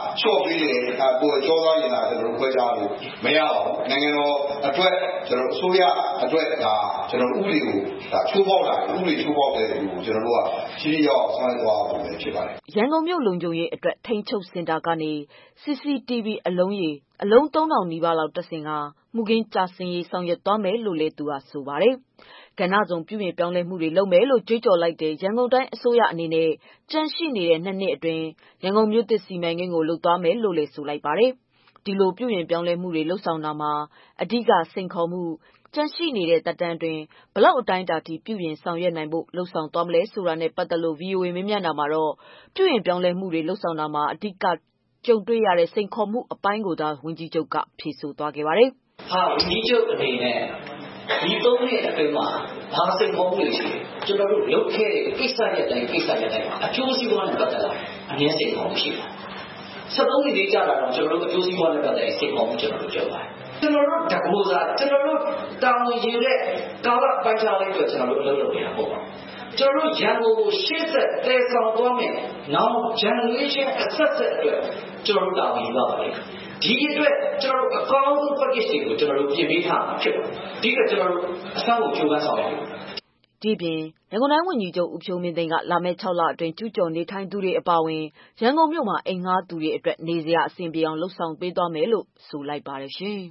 Speaker 9: လျှော့ပေးတယ်ကိုယ်ကြောသားရင်သာကျွန်တော်တို့ခွဲခြားလို့မရပါဘူးနိုင်ငံတော်အတွက်ကျွန်တော်အစိုးရအတွက်ဒါကျွန်တော်ဥပဒေကိုဒါချိုးဖောက်တာဥပဒေချိုးဖောက်တဲ့လူကိုကျွန်တော်တို့ကရှင်းရောက်ဆောင်ရွက်သွားဖို့ဖြစ်ပါတယ်
Speaker 8: ရန်ကုန်မြို့လုံခြုံရေးအတွက်ထိန်းချုပ်စင်တာကနေ စီစီတီဗီ အလုံးရေအလုံးသုံးထောင်နီးပါးလောက်တပ်ဆင်ကမှုခင်းကြာစင်ရေးဆောင်ရွက်သွားမယ်လို့လည်းသူကဆိုပါတယ်ကဏ္ဍစုံပြုပြင်ပြောင်းလဲမှုတွေလုပ်မယ်လို့ကြွေးကြော်လိုက်တဲ့ရန်ကုန်တိုင်းအစိုးရအနေနဲ့ကြန့်ရှိနေတဲ့နှစ်နှစ်အတွင်းရန်ကုန်မြို့သစ်စီမံကိန်းကိုလုပ်သွားမယ်လို့လည်းဆိုလိုက်ပါတယ်ဒီလိုပြုပြင်ပြောင်းလဲမှုတွေလုပ်ဆောင်တာမှာအဓိကစိန်ခေါ်မှုကြန့်ရှိနေတဲ့တပ်တန်းတွင်ဘလောက်အတိုင်းအတာထိပြုပြင်ဆောင်ရွက်နိုင်ဖို့လှုပ်ဆောင်သွားမလဲဆိုတာနဲ့ပတ်သက်လို့ ဗွီအိုအေ မေးမြန်းတာမှာတော့ပြုပြင်ပြောင်းလဲမှုတွေလှုပ်ဆောင်တာမှာအဓိကကြုံတွေ့ရတဲ့စိန်ခေါ်မှုအပိုင်းကိုသာဝန်ကြီးချုပ်ကဖြေဆိုသွားခဲ့ပါတယ်
Speaker 4: ။ဟာဝန်ကြီးချုပ်အနေနဲ့ဒီသုံးနှစ်အတွင်းမှာဘာစိန်ခေါ်မှုတွေရှိလဲကျွန်တော်တို့လုပ်ခဲ့တဲ့ကိစ္စရပ်တိုင်းကိစ္စရပ်တိုင်းအကျိုးစီးပွားနဲ့ပတ်သက်လာအမြဲစိန်ခေါ်မှုရှိတယ်။ဆက်သုံးနှစ်ကြာတာတော့ကျွန်တော်တို့အကျိုးစီးပွားနဲ့ပတ်သက်တဲ့စိန်ခေါ်မှုကျွန်တော်တို့ကြုံပါတယ်။ကျွန်တော်တို့တကူစားကျွန်တော်တို့တာဝန်ယူတဲ့ကာလပိုင်းခြားလေးအတွက်ကျွန်တော်တို့အလုပ်လုပ်နေတာပေါ့။ကျွန်တော်တို့ရန်ကုန်ကိုရှေ့ဆက်တည်ဆောင်သွားမယ်။နောက် generation အဆက်ဆက်အတွက်ကျွန်တော်တို့တာဝန်ယူရပါတယ်။ဒီအတွက်ကျွန်တော်တို့အကောင်းဆုံး package တွေကိုကျွန်တော်တို့ပြင်ပေးထားမှာဖြစ်ပါတယ်။ဒီကကျွန်တော်တို့အဆောင်ကိုကြိုးပမ်းဆောင်ရွက်
Speaker 8: ဒီပြင်ရန်ကုန်တိုင်းဝန်ကြီးချုပ်ဦးဖြိုးမင်းသိန်းကလာမယ့်၆လအတွင်းကျူးကျော်နေထိုင်သူတွေအပါအဝင်ရန်ကုန်မြို့မှာအိမ်ငှားသူတွေအတွက်နေစရာအဆင်ပြေအောင်လှုပ်ဆောင်ပေးသွားမယ်လို့ဆိုလိုက်ပါတယ်ရှင်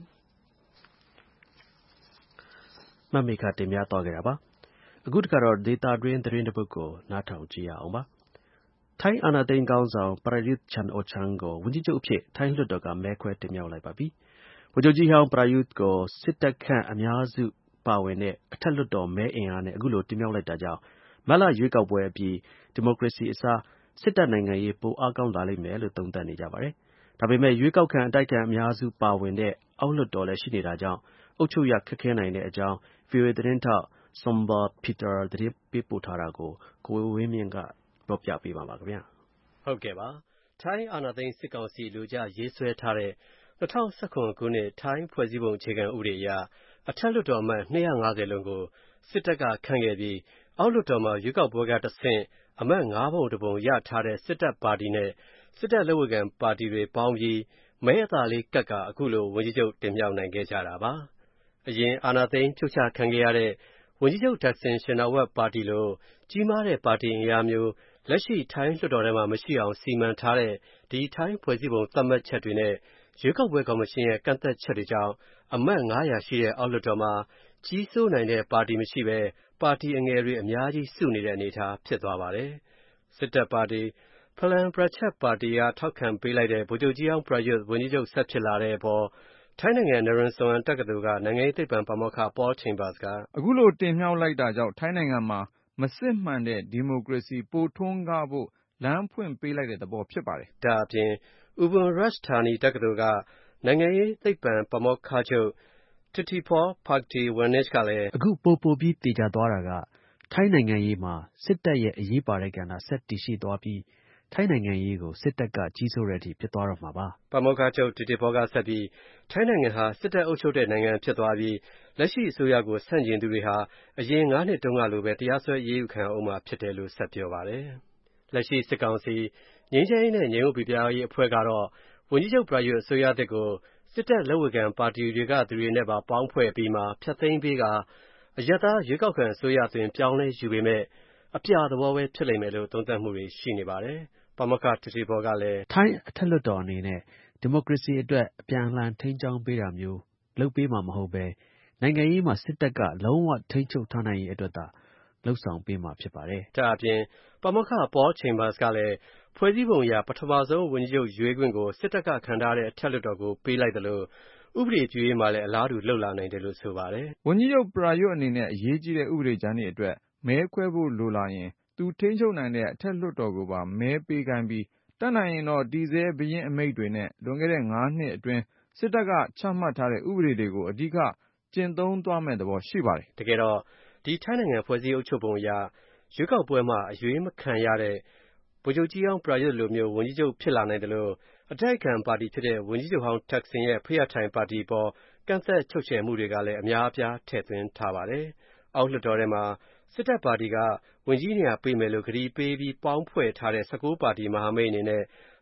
Speaker 6: ။မမေခတင်ပြသွားခဲ့တာပါ။အခုတခါတော့ဒေတာတွင်းသတင်းတစ်ပုဒ်ကိုနားထောင်ကြည့်ရအောင်ပါ။ထိုင်းအာဏာသိမ်းခေါင်းဆောင်ပရာယုသ်ချန်အိုချန်ကိုဝန်ကြီးချုပ်အဖြစ်ထိုင်းလွှတ်တော်ကမဲခွဲတင်မြှောက်လိုက်ပါပြီ။ဗိုလ်ချုပ်ကြီးဟောင်းပရာယုသ်ကိုစစ်တပ်ခန့်အများစုပါဝင်တဲ့အထက်လွှတ်တော်မဲအင်အားနဲ့အခုလိုတင်မြှောက်လိုက်တာကြောင့်မတ်လရွေးကောက်ပွဲအပြီးဒီမိုကရေစီအစားစစ်တပ်နိုင်ငံရေးပိုအားကောင်းလာလိမ့်မယ်လို့သုံးသပ်နေကြပါတယ်။ဒါပေမဲ့ရွေးကောက်ခံအတိုက်ခံအများစုပါဝင်တဲ့အောက်လွှတ်တော်လည်းရှိနေတာကြောင့်အုပ်ချုပ်ရခက်ခဲနိုင်တဲ့အကြောင်း ဗွီအိုအေ သတင်းထောက် Somba Peter သတင်းပေးပို့ထားတာကိုကိုဝင်းမြင့်ကပြောပြပေးပါမယ်ခင်ဗျာ
Speaker 2: ။ဟုတ်ကဲ့ပါ။ထိုင်းအာဏာသိမ်းစစ်ကောင်စီလူကြရေးဆွဲထားတဲ့၂၀၁၇ခုနှစ်ထိုင်းဖွဲ့စည်းပုံအခြေခံဥပဒေအရအထက်လွှတ်တော်အမတ်၂၅၀လုံးကိုစစ်တပ်ကခန့်ခဲ့ပြီးအောက်လွှတ်တော်မှာရွေးကောက်ပွဲကတဆင့်အမတ်၅ပုံတစ်ပုံရထားတဲ့စစ်တပ်ပါတီနဲ့စစ်တပ်လက်ဝဲခံပါတီတွေပေါင်းပြီးမဲအသာလေးကပ်ကာအခုလိုဝန်ကြီးချုပ်တင်မြှောက်နိုင်ခဲ့ကြတာပါ။အရင်အာဏာသိမ်းဖြုတ်ချခံခဲ့ရတဲ့ဝန်ကြီးချုပ်သက်ဆင်ရှင်နာဝပ်ပါတီလိုကြီးမားတဲ့ပါတီအင်အားမျိုးလက်ရှိထိုင်းလွှတ်တော်ထဲမှာမရှိအောင်စီမံထားတဲ့ဒီထိုင်းဖွဲ့စည်းပုံသတ်မှတ်ချက်တွေနဲ့ရွေးကောက်ပွဲကော်မရှင်ရဲ့ကန့်သတ်ချက်တွေကြောင့်အမတ်၅ရာရှိတဲ့အောက်လွှတ်တော်မှာကြီးစိုးနိုင်တဲ့ပါတီမရှိဘဲပါတီအငယ်တွေအများကြီးစုနေတဲ့အနေအထားဖြစ်သွားပါတယ်။စစ်တပ်ပါတီဖလန်ပရာချပ်ပါတီကထောက်ခံပေးလိုက်တဲ့ဗိုလ်ချုပ်ကြီးဟောင်းပရာယုသ်ဝန်ကြီးချုပ်ဆက်ဖြစ်လာတဲ့အပေါ်ထိုင်းနိုင်ငံနရန်စွန်တက္ကသိုလ်ကနိုင်ငံရေးသိပ္ပံပါမောက္ခ Paul Chambers က
Speaker 10: အခုလိုတင်မြှောက်လိုက်တာကြောင့်ထိုင်းနိုင်ငံမှာမစစ်မှန်တဲ့ဒီမိုကရေစီပိုထွန်းကားဖို့လမ်းဖွင့်ပေးလိုက်တဲ့သဘောဖြစ်ပါတယ်
Speaker 2: ။ဒါအပြင် Ubon Ratchathani တက္ကသိုလ်ကနိုင်ငံရေးသိပ္ပံပါမောက္ခချုပ် Titiphol Phakdeewanich ကလည်း
Speaker 6: အခုပိုပိုပြီးသေချာသွားတာကထိုင်းနိုင်ငံရေးမှာစစ်တပ်ရဲ့အရေးပါတဲ့ကဏ္ဍဆက်တည်ရှိသွားပြီးထိုင်းနိုင်ငံရေးကိုစစ်တပ်ကကြီးစိုးတဲ့အထိဖြစ်သွားတော့မှာပါ
Speaker 2: ။ပါမောက္ခချုပ် Titiphol ကဆက်ပြီးထိုင်းနိုင်ငံဟာစစ်တပ်အုပ်ချုပ်တဲ့နိုင်ငံဖြစ်သွားပြီးလက်ရှိအစိုးရကိုဆန့်ကျင်သူတွေဟာအရင်၅နှစ်တုန်းကလိုပဲတရားစွဲအရေးယူခံအောင်မှာဖြစ်တယ်လို့ဆက်ပြောပါတယ်။လက်ရှိစစ်ကောင်စီငြိမ်းချမ်းရေးနဲ့ငြိမ်ဝှက်ပိပြားရေးအဖွဲ့ကတော့ဝန်ကြီးချုပ်ပရာယုသ်အစိုးရသစ်ကိုစစ်တပ်လက်ဝဲခံပါတီတွေကသူတွေနဲ့ပါပေါင်းဖွဲ့ပြီးမှဖျက်သိမ်းပေးကအရပ်သားရွေးကောက်ခံအစိုးရသွင်းပြောင်းလဲယူပေမဲ့အပြသဘောပဲဖြစ်လိမ့်မယ်လို့သုံးသပ်မှုတွေရှိနေပါတယ်။ပါမောက္ခ Titiphol ကလည်း
Speaker 6: ထိုင်းအထက်လွှတ်တော်အနေနဲ့ဒီမိုကရေစီအတွက်အပြန်အလှန်ထိန်းကျောင်းပေးတာမျိုးလုပ်ပေးမှာမဟုတ်ပဲနိုင်ငံရေးမှာစစ်တပ်ကလုံးဝထိန်းချုပ်ထားနိုင်ရေးအတွက်သာလုပ်ဆောင်ပေးမှာဖြစ်ပါတယ်
Speaker 2: ။ဒါအပြင်ပါမောက္ခ Paul Chambers ကလည်းဖွဲ့စည်းပုံအရပထမဆုံးဝန်ကြီးချုပ်ရွေးခွင့်ကိုစစ်တပ်ကခန့်ထားတဲ့အထက်လွှတ်တော်ကိုပေးလိုက်တယ်လို့ဥပဒေပြုရေးမှာလည်းအလားတူလှုပ်လာနိုင်တယ်လို့ဆိုပါတယ်
Speaker 10: ။ဝန်ကြီးချုပ်ပရာယုသ်အနေနဲ့အရေးကြီးတဲ့ဥပဒေကြမ်းတွေအတွက်မဲခွဲဖို့လိုလာရင်သူထိန်းချုပ်နိုင်တဲ့အထက်လွှတ်တော်ကိုပါမဲပေးခိုင်းပြီးတတ်နိုင်ရင်တော့တည်ဆဲဘုရင်အမိန့်တွေနဲ့လွန်ခဲ့တဲ့၅နှစ်အတွင်းစစ်တပ်ကချမှတ်ထားတဲ့ဥပဒေတွေကိုအဓိကကျင့်သုံးသွားမယ့်သဘောရှိပါတယ်
Speaker 2: ။တကယ်တော့ဒီထိုင်းနိုင်ငံဖွဲ့စည်းအုပ်ချုပ်ပုံအရရွေးကောက်ပွဲမှာအရွေးမခံရတဲ့ဗိုလ်ချုပ်ကြီးဟောင်းပရာယုသ်လိုမျိုးဝန်ကြီးချုပ်ဖြစ်လာနိုင်တယ်လို့အတိုက်အခံပါတီဖြစ်တဲ့ဝန်ကြီးချုပ်ဟောင်းတက်ဆင်ရဲ့ဖျက်ထိုင်ပါတီပေါ်ကန့်သက်ချုပ်ချယ်မှုတွေကလည်းအများအပြားထည့်သွင်းထားပါတယ်။အောက်လွှတ်တော်ထဲမှာစစ်တပ်ပါတီကဝန်ကြီးနေရာပေးမယ်လို့ကတိပေးပြီးပေါင်းဖွဲ့ထားတဲ့၁၉ပါတီမဟာမိတ်အနေနဲ့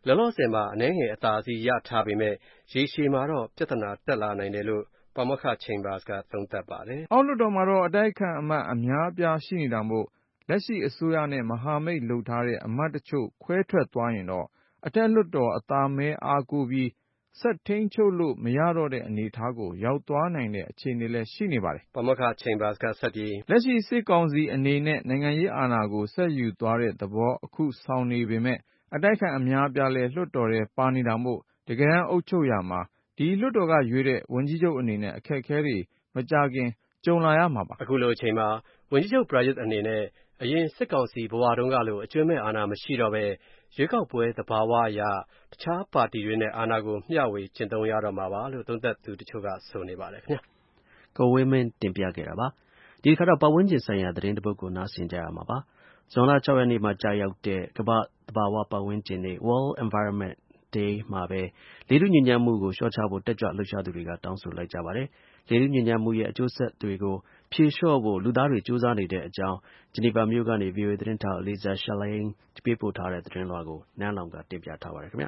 Speaker 2: လောလောဆယ်မှာအနည်းငယ်အသာစီးရထားပေမဲ့ရေရှည်မှာတော့ပြဿနာတက်လာနိုင်တယ်လို့ပါမောက္ခ Chambers ကသုံးသပ်ပါတယ်
Speaker 10: ။အောက်လွှတ်တော်မှာတော့အတိုက်အခံအမတ်အများအပြားရှိနေတာမို့လက်ရှိအစိုးရနဲ့မဟာမိတ်လုပ်ထားတဲ့အမတ်တချို့ခွဲထွက်သွားရင်တော့အထက်လွှတ်တော်အသာမဲအားကိုပြီးဆက်ထိန်းချုပ်လို့မရတော့တဲ့အနေအထားကိုရောက်သွားနိုင်တဲ့အခြေအနေလည်းရှိနေပါတယ်
Speaker 2: ။ပါမောက္ခ Chambers ကဆက်ပြီး
Speaker 10: လက်ရှိစစ်ကောင်စီအနေနဲ့နိုင်ငံရေးအာဏာကိုဆက်ယူသွားတဲ့သဘောအခုဆောင်နေပေမဲ့အတိုက်ခံအများအပြားလည်းလွှတ်တော်ထဲပါနေတာမို့တကယ်တမ်းအုပ်ချုပ်ရမှာဒီလွှတ်တော်ကရွေးတဲ့ဝန်ကြီးချုပ်အနေနဲ့အခက်အခဲတွေမကြခင်ကြုံလာရမှာပါ
Speaker 2: အခုလိုအချိန်မှာဝန်ကြီးချုပ် Prayut အနေနဲ့အရင်စစ်ကောင်စီဘဝတုန်းကလိုအကျွမ်းမဲ့အာဏာမရှိတော့ပဲရွေးကောက်ပွဲသဘာဝအရတခြားပါတီတွေနဲ့အာဏာကိုမျှဝေကျင့်သုံးရတော့မှာပါလို့သုံးသပ်သူတချို့ကဆိုနေပါတယ်ခင်ဗျာ
Speaker 6: ကိုဝင်းမင်းတင်ပြခဲ့တာပါဒီခါတော့ပတ်ဝန်းကျင်ဆိုင်ရာသတင်းတစ်ပုဒ်ကိုနားဆင်ကြရမှာပါဇွန်လ၆ရက်နေ့မှာကြာရောက်တဲ့ကမ္ဘာ့သဘာဝပတ်ဝန်းကျင်နေ့ World Environment Day မှာပဲလေထုညစ်ညမ်းမှုကိုလျှော့ချဖို့တက်ကြွလှုပ်ရှားသူတွေကတောင်းဆိုလိုက်ကြပါတယ်လေထုညစ်ညမ်းမှုရဲ့အကျိုးဆက်တွေကိုဖြေလျှော့ဖို့လူသားတွေကြိုးစားနေတဲ့အကြောင်းဂျနီဗာမြို့ကနေ ဗွီအိုအေ သတင်းထောက် Lisa Schlein ပေးပို့ထားတဲ့သတင်းလွှာကိုနန်းလောင်ကတင်ပြထားပါတယ်ခင်ဗျ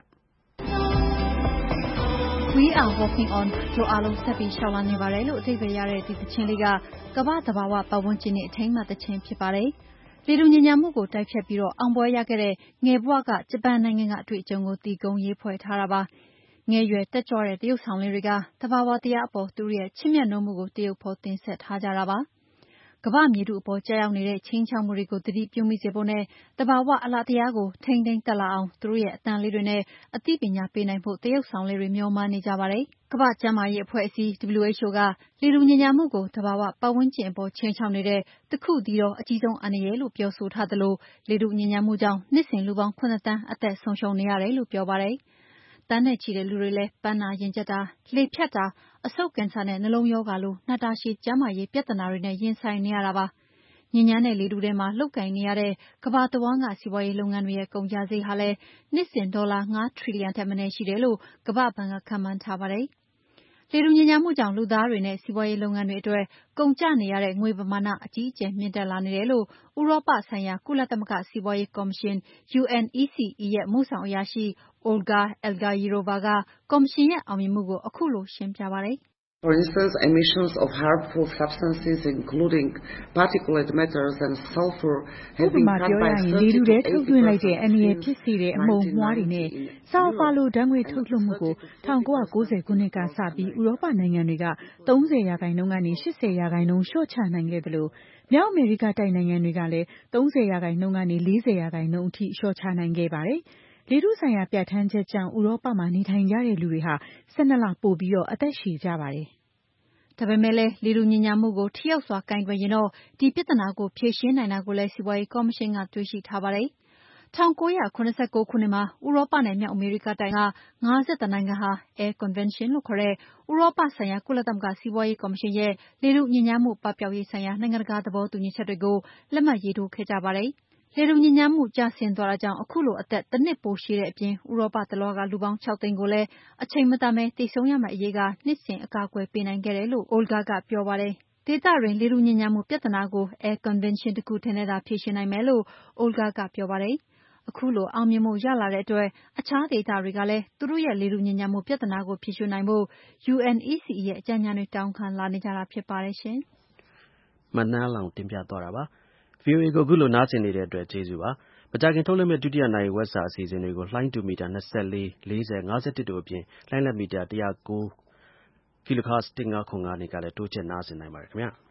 Speaker 11: We are walking on တို့အားလုံးဆက်ပြီးရှောက်လာနေပါတယ်လို့အဓိပ္ပာယ်ရတဲ့ဒီသချင်းလေးကကမ္ဘာ့သဘာဝပတ်ဝန်းကျင်နဲ့အထိမ်းအမှတ်သချင်းဖြစ်ပါတယ်လေထုညစ်ညမ်းမှုကိုတိုက်ဖျက်ပြီးတော့အောင်ပွဲရခဲ့တဲ့ငယ်ဘဝကဂျပန်နိုင်ငံကအတွေ့အကြုံကိုတီးကုံရေးဖွဲ့ထားတာပါငယ်ရွယ်တက်ကြွတဲ့တရုတ်ဆောင်လေးတွေကသဘာဝတရားအပေါ်သူတို့ရဲ့ချစ်မြတ်နိုးမှုကိုတရုတ်ဖော်တင်ဆက်ထားကြတာပါကမ္ဘာမြေထုအပေါ်ကြာရောက်နေတဲ့ချင်းချောင်းမှုတွေကိုတတိပြုမိစေဖို့နဲ့တဘာဝအလားတရားကိုထိမ့်သိမ်းတက်လာအောင်သူတို့ရဲ့အတန်လေးတွေနဲ့အသိပညာပေးနိုင်ဖို့တရုတ်ဆောင်လေးတွေမျှော်မှန်းနေကြပါတယ်ကမ္ဘာ့ကျန်းမာရေးအဖွဲ့အစည်း W H O ကလေထုညစ်ညမ်းမှုကိုတဘာဝပတ်ဝန်းကျင်အပေါ်ချင်းချောင်းနေတဲ့တခုတည်းသောအကြီးဆုံးအန္တရာယ်လို့ပြောဆိုထားသလိုလေထုညစ်ညမ်းမှုကြောင့်နှစ်စဉ်လူပေါင်းခုနှစ်သန်းအသက်ဆုံးရှုံးနေရတယ်လို့ပြောပါတယ်တန်းနဲ့ချီတဲ့လူတွေလည်းပန်းနာရင်ကျက်တာလေဖြတ်တာအဆုတ်ကင်ဆာနဲ့နှလုံးရောဂါလိုနာတာရှည်ကျန်းမာရေးပြဿနာတွေနဲ့ရင်ဆိုင်နေရတာပါညဉ့်ညမ်းတဲ့လေထုထဲမှာလှုပ်ကိုင်နေရတဲ့ကမ္ဘာတဝန်းကစီးပွားရေးလုပ်ငန်းတွေရဲ့ကုန်ကျစရိတ်ဟာလည်းနှစ်စဉ်ဒေါ်လာ၅ထရီလီယံထက်မနည်းရှိတယ်လို့ကမ္ဘာ့ဘဏ်ကခန့်မှန်းထားပါတယ်လေထုညစ်ညမ်းမှုကြောင့်လူသားတွေနဲ့စီးပွားရေးလုပ်ငန်းတွေအတွက်ကုန်ကျနေရတဲ့ငွေပမာဏအကြီးအကျယ်မြင့်တက်လာနေတယ်လို့ဥရောပဆိုင်ရာကုလသမဂ္ဂစီးပွားရေးကော်မရှင် U N E C E ရဲ့မှုဆောင်အရာရှိ Olga Elgayirova ကကော်မရှင်ရဲ့အောင်မြင်မှုကိုအခုလိုရှင်းပြပါတယ်
Speaker 12: For instance, emissions of harmful substances, including particulate matters and sulfur, have been cut by thirty to eighty percent since nineteen ninety.
Speaker 5: ဆာလဖာလိုဓာတ်ငွေ့ထုတ်လွှတ်မှုကို၁၉၉၀ခုနှစ်ကစပြီးဥရောပနိုင်ငံတွေက၃၀ရာခိုင်နှုန်းကနေ၈၀ရာခိုင်နှုန်းလျှော့ချနိုင်ခဲ့တယ်လို့မြောက်အမေရိကတိုက်နိုင်ငံတွေကလည်း၃၀ရာခိုင်နှုန်းကနေ၄၀ရာခိုင်နှုန်းအထိလျှော့ချနိုင်ခဲ့ပါတယ်လေထုဆိုင်ရာပြဋ္ဌာန်းချက်ကြောင့်ဥရောပမှာနေထိုင်ကြတဲ့လူတွေဟာ၁၂လပိုပြီးတော့အသက်ရှည်ကြပါတယ်
Speaker 11: ဒါပေမဲ့လည်းလေထုညစ်ညမ်းမှုကိုထိရောက်စွာကိုင်တွယ်ရင်တော့ဒီပြဿနာကိုဖြေရှင်းနိုင်တာကိုလည်းစီးပွားရေးကော်မရှင်ကတွေ့ရှိထားပါတယ်။၁၉၇၉ခုနှစ်မှာဥရောပနဲ့မြောက်အမေရိကတိုက်က၅၁နိုင်ငံဟာ Air Convention လို့ခေါ်တဲ့ဥရောပဆိုင်ရာကုလသမဂ္ဂစီးပွားရေးကော်မရှင်ရဲ့လေထုညစ်ညမ်းမှုပပျောက်ရေးဆိုင်ရာနိုင်ငံတကာသဘောတူညီချက်တွေကိုလက်မှတ်ရေးထိုးခဲ့ကြပါတယ်။လေထုညစ်ညမ်းမှုကျဆင်းသွားတာကြောင့်အခုလိုအသက်တစ်နှစ်ပိုရှည်တဲ့အပြင်ဥရောပတလွှားကလူပေါင်း၆သိန်းကိုလည်းအချိန်မတန်ပဲသေဆုံးရမယ့်အရေးကနှစ်စဉ်အကာအကွယ်ပေးနိုင်ခဲ့တယ်လို့ Olga ကပြောပါတယ်။ဒေသတွင်းလေထုညစ်ညမ်းမှုပြဿနာကို Air Convention တစ်ခုထဲနဲ့သာဖြေရှင်းနိုင်မယ်လို့ Olga ကပြောပါတယ်။အခုလိုအောင်မြင်မှုရလာတဲ့အတွက်အခြားဒေသတွေကလည်းသူတို့ရဲ့လေထုညစ်ညမ်းမှုပြဿနာကိုဖြေရှင်းနိုင်ဖို့ U N E C E ရဲ့အကြံဉာဏ်တွေတောင်းခံလာနေကြတာဖြစ်ပါတယ်ရှင်
Speaker 6: ။မနှမ်းလောင်တင်ပြသွားတာပါ။ဗွီအိုအေကိုအခုလိုနားဆင်နေတဲ့အတွက်ကျေးဇူးပါ။မကြာခင်ထုတ်လွှင့်မယ့်ဒုတိယနာရီဝက်စာအစီအစဉ်တွေကိုလှိုင်းတူမီတာ၂၄၊၄၀၊၅၁တို့အပြင်လှိုင်းလက်မီတာ၁၀၉ kilohertz ၁၅၇၅ ကနေကလည်းတိုးချဲ့နားဆင်နိုင်ပါတယ်ခင်ဗျာ။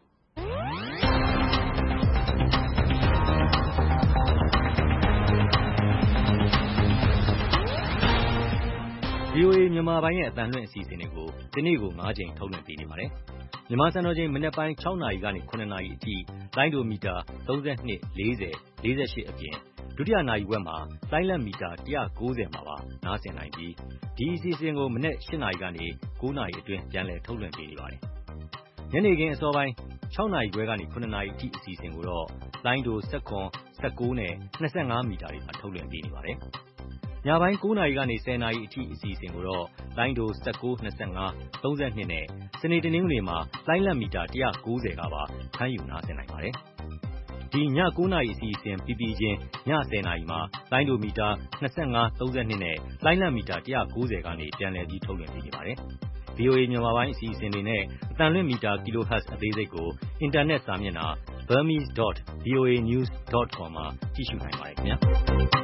Speaker 13: ဗွီအိုအေမြန်မာပိုင်းရဲ့အသံလွှင့်အစီအစဉ်တွေကိုဒီနေ့ကို၅ကြိမ်ထုတ်လွှင့်ပေးနေပါတယ်။မြန်မာစံတော်ချိန်မနက်ပိုင်း၆နာရီကနေ၇နာရီအထိလိုင်းဒိုမီတာ၃၂၊၄၀၊၄၈အပြင်ဒုတိယနာရီဝက်မှာလိုင်းလက်မီတာ၁၉၀မှာပါနားဆင်နိုင်ပြီးဒီအစီအစဉ်ကိုမနက်၈နာရီကနေ၉နာရီအတွင်းပြန်လည်ထုတ်လွှင့်ပေးနေပါတယ်။ညနေခင်းအစောပိုင်း၆နာရီခွဲကနေ၇နာရီအထိအစီအစဉ်ကိုတော့လိုင်းဒို၁၇၊၁၉နဲ့၂၅မီတာတွေမှာထုတ်လွှင့်ပေးနေပါတယ်။ညပိုင်း၉နာရီကနေ၁၀နာရီအထိအစီအစဉ်ကိုတော့လိုင်းဒို၁၉၊၂၅၊၃၂နဲ့စနေတနင်္ဂနွေမှာလိုင်းလက်မီတာ၁၉၀ကပါဖမ်းယူနားဆင်နိုင်ပါတယ်။ဒီညကိုးနာရီအစီအစဉ်ပြီးပြီးချင်းညဆယ်နာရီမှာလိုင်းဒိုမီတာနှစ်ငါး သုံး၂နဲ့လိုင်းလံမီတာတစ်ရာ၉၀ကနေပြန်လည်ပြီးထုတ်လွှင့်ပေးနေပါတယ်။ ဗွီအိုအေ မြန်မာပိုင်းအစီအစဉ်တွေနဲ့အသံလွှင့်မီတာ Kilohertz အသေးစိတ်ကိုအင်တာနက်စာမျက်နှာ burmese dot voa news dot com မှာကြည့်ရှုနိုင်ပါတယ်ခင်ဗျာ။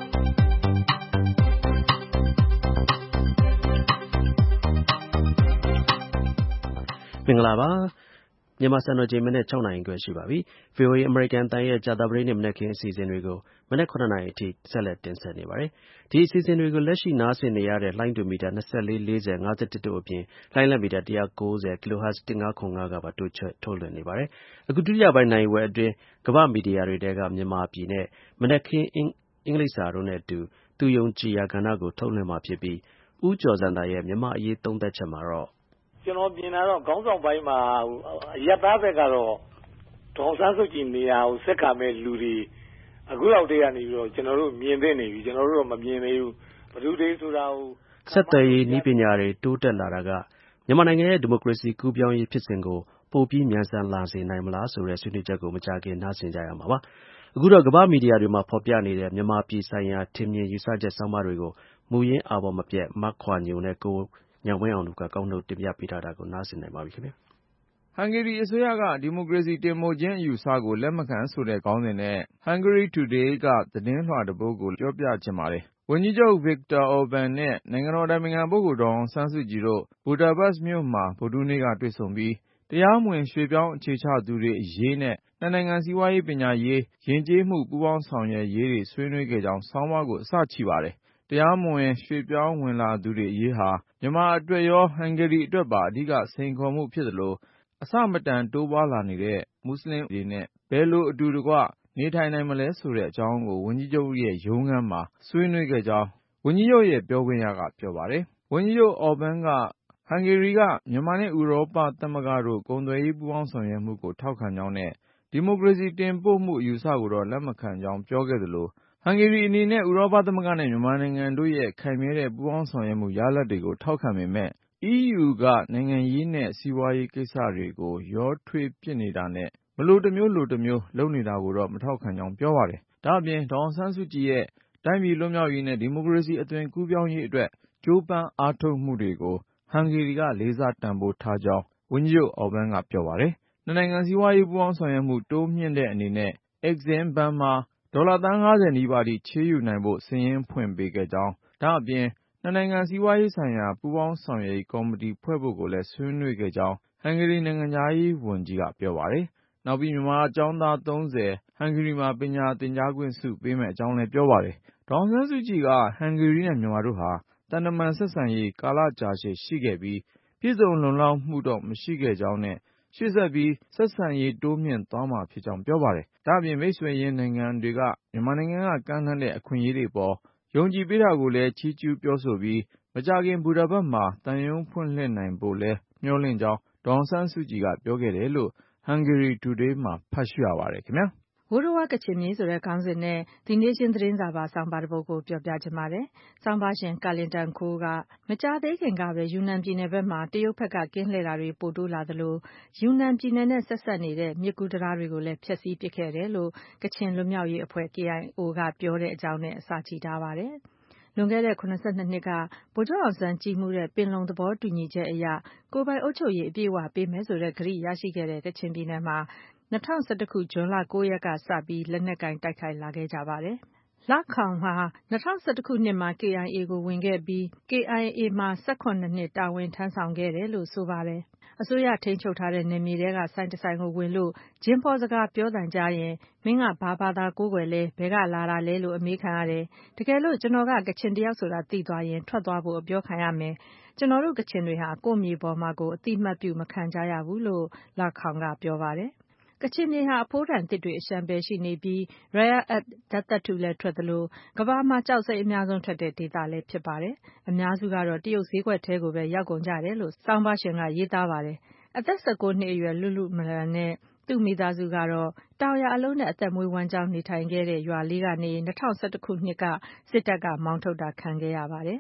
Speaker 6: မင်္ဂလာပါမြန်မာစံတော်ချိန်မနေ့၆နာရီခွဲရှိပါပြီ။ ဗွီအိုအေအမေရိကန်အသံရဲ့ကြာသပတေးနေ့မနက်ခင်းအစီအစဉ်တွေကိုမနက်ခုနှစ်နာရီအထိဆက်လက်တင်ဆက်နေပါတယ်။ဒီအစီအစဉ်တွေကိုလက်ရှိနားဆင်နေရတဲ့လှိုင်းတူမီတာ၂၄၊၄၀၊၅၁တို့အပြင်လှိုင်းလက်မီတာ၁၉၀ kilohertz ၁၅၇၅ကပါတိုးချဲ့ထုတ်လွှင့်နေပါတယ်။အခုဒုတိယပိုင်းနာရီဝက်အတွင်းကမ္ဘာ့မီဒီယာတွေထဲကမြန်မာပြည်နဲ့မနက်ခင်းအင်္ဂလိပ်စာတို့နဲ့အတူသူယုံကြည်ရာကဏ္ဍကိုထုတ်လွှင့်မှာဖြစ်ပြီးဦးကျော်ဇံသာရဲ့မြန်မာအရေးသုံးသပ်ချက်မှာတော့
Speaker 14: ကျွန်တော်ပြင်တာတော့ခေါင်းဆောင်ပိုင်းမှာအရပ်သားဘက်ကတော့ဒေါ်ဆန်းစုကြည်နေရာကိုဆက်ခံမဲ့လူတွေအခုလောက်တည်းကနေပြီးတော့ကျွန်တော်တို့မြင်သိနေပြီကျွန်တော်တို့တော့မမြင်သေးဘူးဘယ်သူတွေဆိုတာကို
Speaker 6: ဆက်သွယ်ရေးနည်းပညာတွေတိုးတက်လာတာကမြန်မာနိုင်ငံရဲ့ဒီမိုကရေစီကူးပြောင်းရေးဖြစ်စဉ်ကိုပိုပြီးမြန်ဆန်လာစေနိုင်မလားဆိုတဲ့ဆွေးနွေးချက်ကိုမကြာခင်နားဆင်ကြရမှာပါ။အခုတော့ကမ္ဘာ့မီဒီယာတွေမှာဖော်ပြနေတဲ့မြန်မာပြည်ဆိုင်ရာထင်မြင်ယူဆချက်ဆောင်းပါးတွေကိုမူရင်းအာဘော်မပြတ်မခွာညိုနဲ့ကိုညောင်ဝင်းအောင်တို့ကကောက်နှုတ်တင်ပြပေးထားတာကိုနားဆင်နိုင်ပါပြီခင်ဗျာ
Speaker 10: ။ဟန်ဂေရီအစိုးရကဒီမိုကရေစီတင်ပို့ခြင်းအယူဆကိုလက်မခံဆိုတဲ့ခေါင်းစဉ်နဲ့ Hungary Today ကသတင်းလွှာတစ်ပုဒ်ကိုပြောပြချင်ပါတယ်။ဝန်ကြီးချုပ် Viktor Orban နဲ့နိုင်ငံတော်အတိုင်ပင်ခံပုဂ္ဂိုလ်ဒေါ်အောင်ဆန်းစုကြည်တို့ဘူဒါပက်စ်မြို့မှာဗုဒ္ဓဟူးနေ့ကတွေ့ဆုံပြီးတရားမဝင်ရွှေ့ပြောင်းအခြေချသူတွေအရေးနဲ့နှစ်နိုင်ငံစီးပွားရေးပညာရေးယဉ်ကျေးမှုပူးပေါင်းဆောင်ရွက်ရေးတွေဆွေးနွေးခဲ့ကြောင်းဆောင်းပါးကိုအစချီပါတယ်။တရားမဝင်ရွှေ့ပြောင်းဝင်လာသူတွေအရေးဟာမြန်မာအတွက်ရောဟန်ဂေရီအတွက်ပါအဓိကစိန်ခေါ်မှုဖြစ်သလိုအဆမတန်တိုးပွားလာနေတဲ့မွတ်စလင်တွေနဲ့ဘယ်လိုအတူတကွနေထိုင်နိုင်မလဲဆိုတဲ့အကြောင်းကိုဝန်ကြီးချုပ်ရဲ့ရုံးခန်းမှာဆွေးနွေးခဲ့ကြောင်းဝန်ကြီးချုပ်ရဲ့ပြောခွင့်ရကပြောပါတယ်။ဝန်ကြီးချုပ် Orban ကဟန်ဂေရီကမြန်မာနဲ့ဥရောပသမဂ္ဂတို့ကုန်သွယ်ရေးပူးပေါင်းဆောင်ရွက်မှုကိုထောက်ခံကြောင်းနဲ့ဒီမိုကရေစီတင်ပို့မှုအယူဆကိုတော့လက်မခံကြောင်းပြောခဲ့သလိုဟန်ဂေရီအနေနဲ့ဥရောပသမဂ္ဂနဲ့မြန်မာနိုင်ငံတို့ရဲ့ခိုင်မြဲတဲ့ပူးပေါင်းဆောင်ရွက်မှုရလဒ်တွေကိုထောက်ခံပေမဲ့ အီးယူ ကနိုင်ငံရေးနဲ့စီးပွားရေးကိစ္စတွေကိုရောထွေးပစ်နေတာနဲ့မလိုတမျိုးလိုတမျိုးလုပ်နေတာကိုတော့မထောက်ခံကြောင်းပြောပါတယ်။ဒါ့အပြင်ဒေါ်အောင်ဆန်းစုကြည်ရဲ့တိုင်းပြည်လွတ်မြောက်ရေးနဲ့ဒီမိုကရေစီအသွင်ကူးပြောင်းရေးအတွက်ကြိုးပမ်းအားထုတ်မှုတွေကိုဟန်ဂေရီကလေးစားတန်ဖိုးထားကြောင်းဝန်ကြီးချုပ် Orban ကပြောပါတယ်။နှစ်နိုင်ငံစီးပွားရေးပူးပေါင်းဆောင်ရွက်မှုတိုးမြှင့်တဲ့အနေနဲ့ Exim Bank မှာဒေါ်လာသန်း၅၀နီးပါးထိချေးယူနိုင်ဖို့စာရင်းဖွင့်ပေးခဲ့ကြောင်းဒါ့အပြင်နှစ်နိုင်ငံစီးပွားရေးဆိုင်ရာပူးပေါင်းဆောင်ရွက်ရေးကော်မတီဖွဲ့ဖို့ကိုလည်းဆွေးနွေးခဲ့ကြောင်းဟန်ဂေရီနိုင်ငံခြားရေးဝန်ကြီးကပြောပါတယ်။နောက်ပြီးမြန်မာကျောင်းသားသုံးဆယ်ဟန်ဂေရီမှာပညာသင်ကြားခွင့်ဆုပေးမယ့်အကြောင်းလည်းပြောပါတယ်။ဒေါ်အောင်ဆန်းစုကြည်ကဟန်ဂေရီနဲ့မြန်မာတို့ဟာတန်တမန်ဆက်ဆံရေးကာလကြာရှည်ရှိခဲ့ပြီးပြည့်စုံလုံလောက်မှုတော့မရှိခဲ့ကြောင်းနဲ့ရှေ့ဆက်ပြီးဆက်ဆံရေးတိုးမြှင့်သွားမှာဖြစ်ကြောင်းပြောပါတယ်။ဒါ့အပြင်မိတ်ဆွေရင်းနိုင်ငံတွေကမြန်မာနိုင်ငံကကမ်းလှမ်းတဲ့အခွင့်အရေးတွေပေါ်ယုံကြည်ပေးတာကိုလည်းချီးကျူးပြောဆိုပြီးမကြာခင်ဘူဒါပက်မှာသံရုံးဖွင့်လှစ်နိုင်ဖို့လည်းမျှော်လင့်ကြောင်းဒေါ်အောင်ဆန်းစုကြည်ကပြောခဲ့တယ်လို့ Hungary Today မှာဖတ်ရှုရပါတယ်ခင်ဗျာ
Speaker 5: ။ဝိုးတော်ဝါကချင်မြေဆိုတဲ့ခေါင်းစဉ်နဲ့ The Nation သတင်းစာပါဆောင်းပါးတစ်ပုဒ်ကိုပြောပြချင်ပါတယ်။ဆောင်းပါးရှင်ကာလင်တန်ခိုးကမကြာသေးခင်ကပဲယူနန်ပြည်နယ်ဘက်မှာတရုတ်ဘက်ကကင်းလှည့်တာတွေပိုတိုးလာသလိုယူနန်ပြည်နယ်နဲ့ဆက်ဆက်နေတဲ့မြစ်ကူးတံတားတွေကိုလည်းဖျက်ဆီးပစ်ခဲ့တယ်လို့ကချင်လွတ်မြောက်ရေးအဖွဲ့ K I O ကပြောတဲ့အကြောင်းနဲ့အစချီထားပါတယ်။လွန်ခဲ့တဲ့၇၂နှစ်ကဗိုလ်ချုပ်အောင်ဆန်းကြီးမှုတဲ့ပင်လုံသဘောတူညီချက်အရကိုယ်ပိုင်အုပ်ချုပ်ရေးအပြည့်အဝပေးမယ်ဆိုတဲ့ကတိရရှိခဲ့တဲ့ကချင်ပြည်နယ်မှာ၂၀၁၁ခုဇွန်လ၉ရက်ကစပြီးလက်နက်ကင်တိုက်ခိုက်လာခဲ့ကြပါတယ်။လခေါင်ဟာ၂၀၁၁ခုနှစ်မှာ K I A ကိုဝင်ခဲ့ပြီး K I A မှာ၁၇နှစ်တာဝန်ထမ်းဆောင်ခဲ့တယ်လို့ဆိုပါတယ်။အစိုးရထိန်းချုပ်ထားတဲ့နယ်မြေထဲကဆိုင်တဆိုင်ကိုဝင်လို့ဂျင်းဖောစကားပြောသံကြားရင်မင်းကဘာဘာသာကိုးကွယ်လဲဘဲကလာတာလဲလို့အမေးခံရတယ်။တကယ်လို့ကျွန်တော်ကကချင်တယောက်ဆိုတာသိသွားရင်ထွက်သွားဖို့အပြောခံရမယ်။ကျွန်တော်တို့ကချင်တွေဟာကိုယ့်မြေပေါ်မှာကိုအတိမတ်ပြုမခံကြရဘူးလို့လခေါင်ကပြောပါတယ်။ကချင်မြေဟာအဖိုးတန်တစ်တွေအရှံပဲရှိနေပြီး Rare Earth ဓာတ်သတ္တုလည်းထွက်သလိုကမ္ဘာမှာကျောက်စိမ်းအများဆုံးထွက်တဲ့ဒေသလည်းဖြစ်ပါတယ်။အများစုကတော့တရုတ်ဈေးကွက်ထဲကိုပဲရောက်ကုန်ကြတယ်လို့ဆောင်းပါးရှင်ကရေးသားပါတယ်။အသက်၁၉နှစ်အရွယ်လူလူမလန်နဲ့သူ့မိသားစုကတော့တောင်ယာအလုံးနဲ့အသက်မွေးဝမ်းကြောင်းနေထိုင်ခဲ့တဲ့ရွာလေးကနေ၂၀၁၁ခုနှစ်ကစစ်တပ်ကမောင်းထုတ်တာခံခဲ့ရပါတယ်။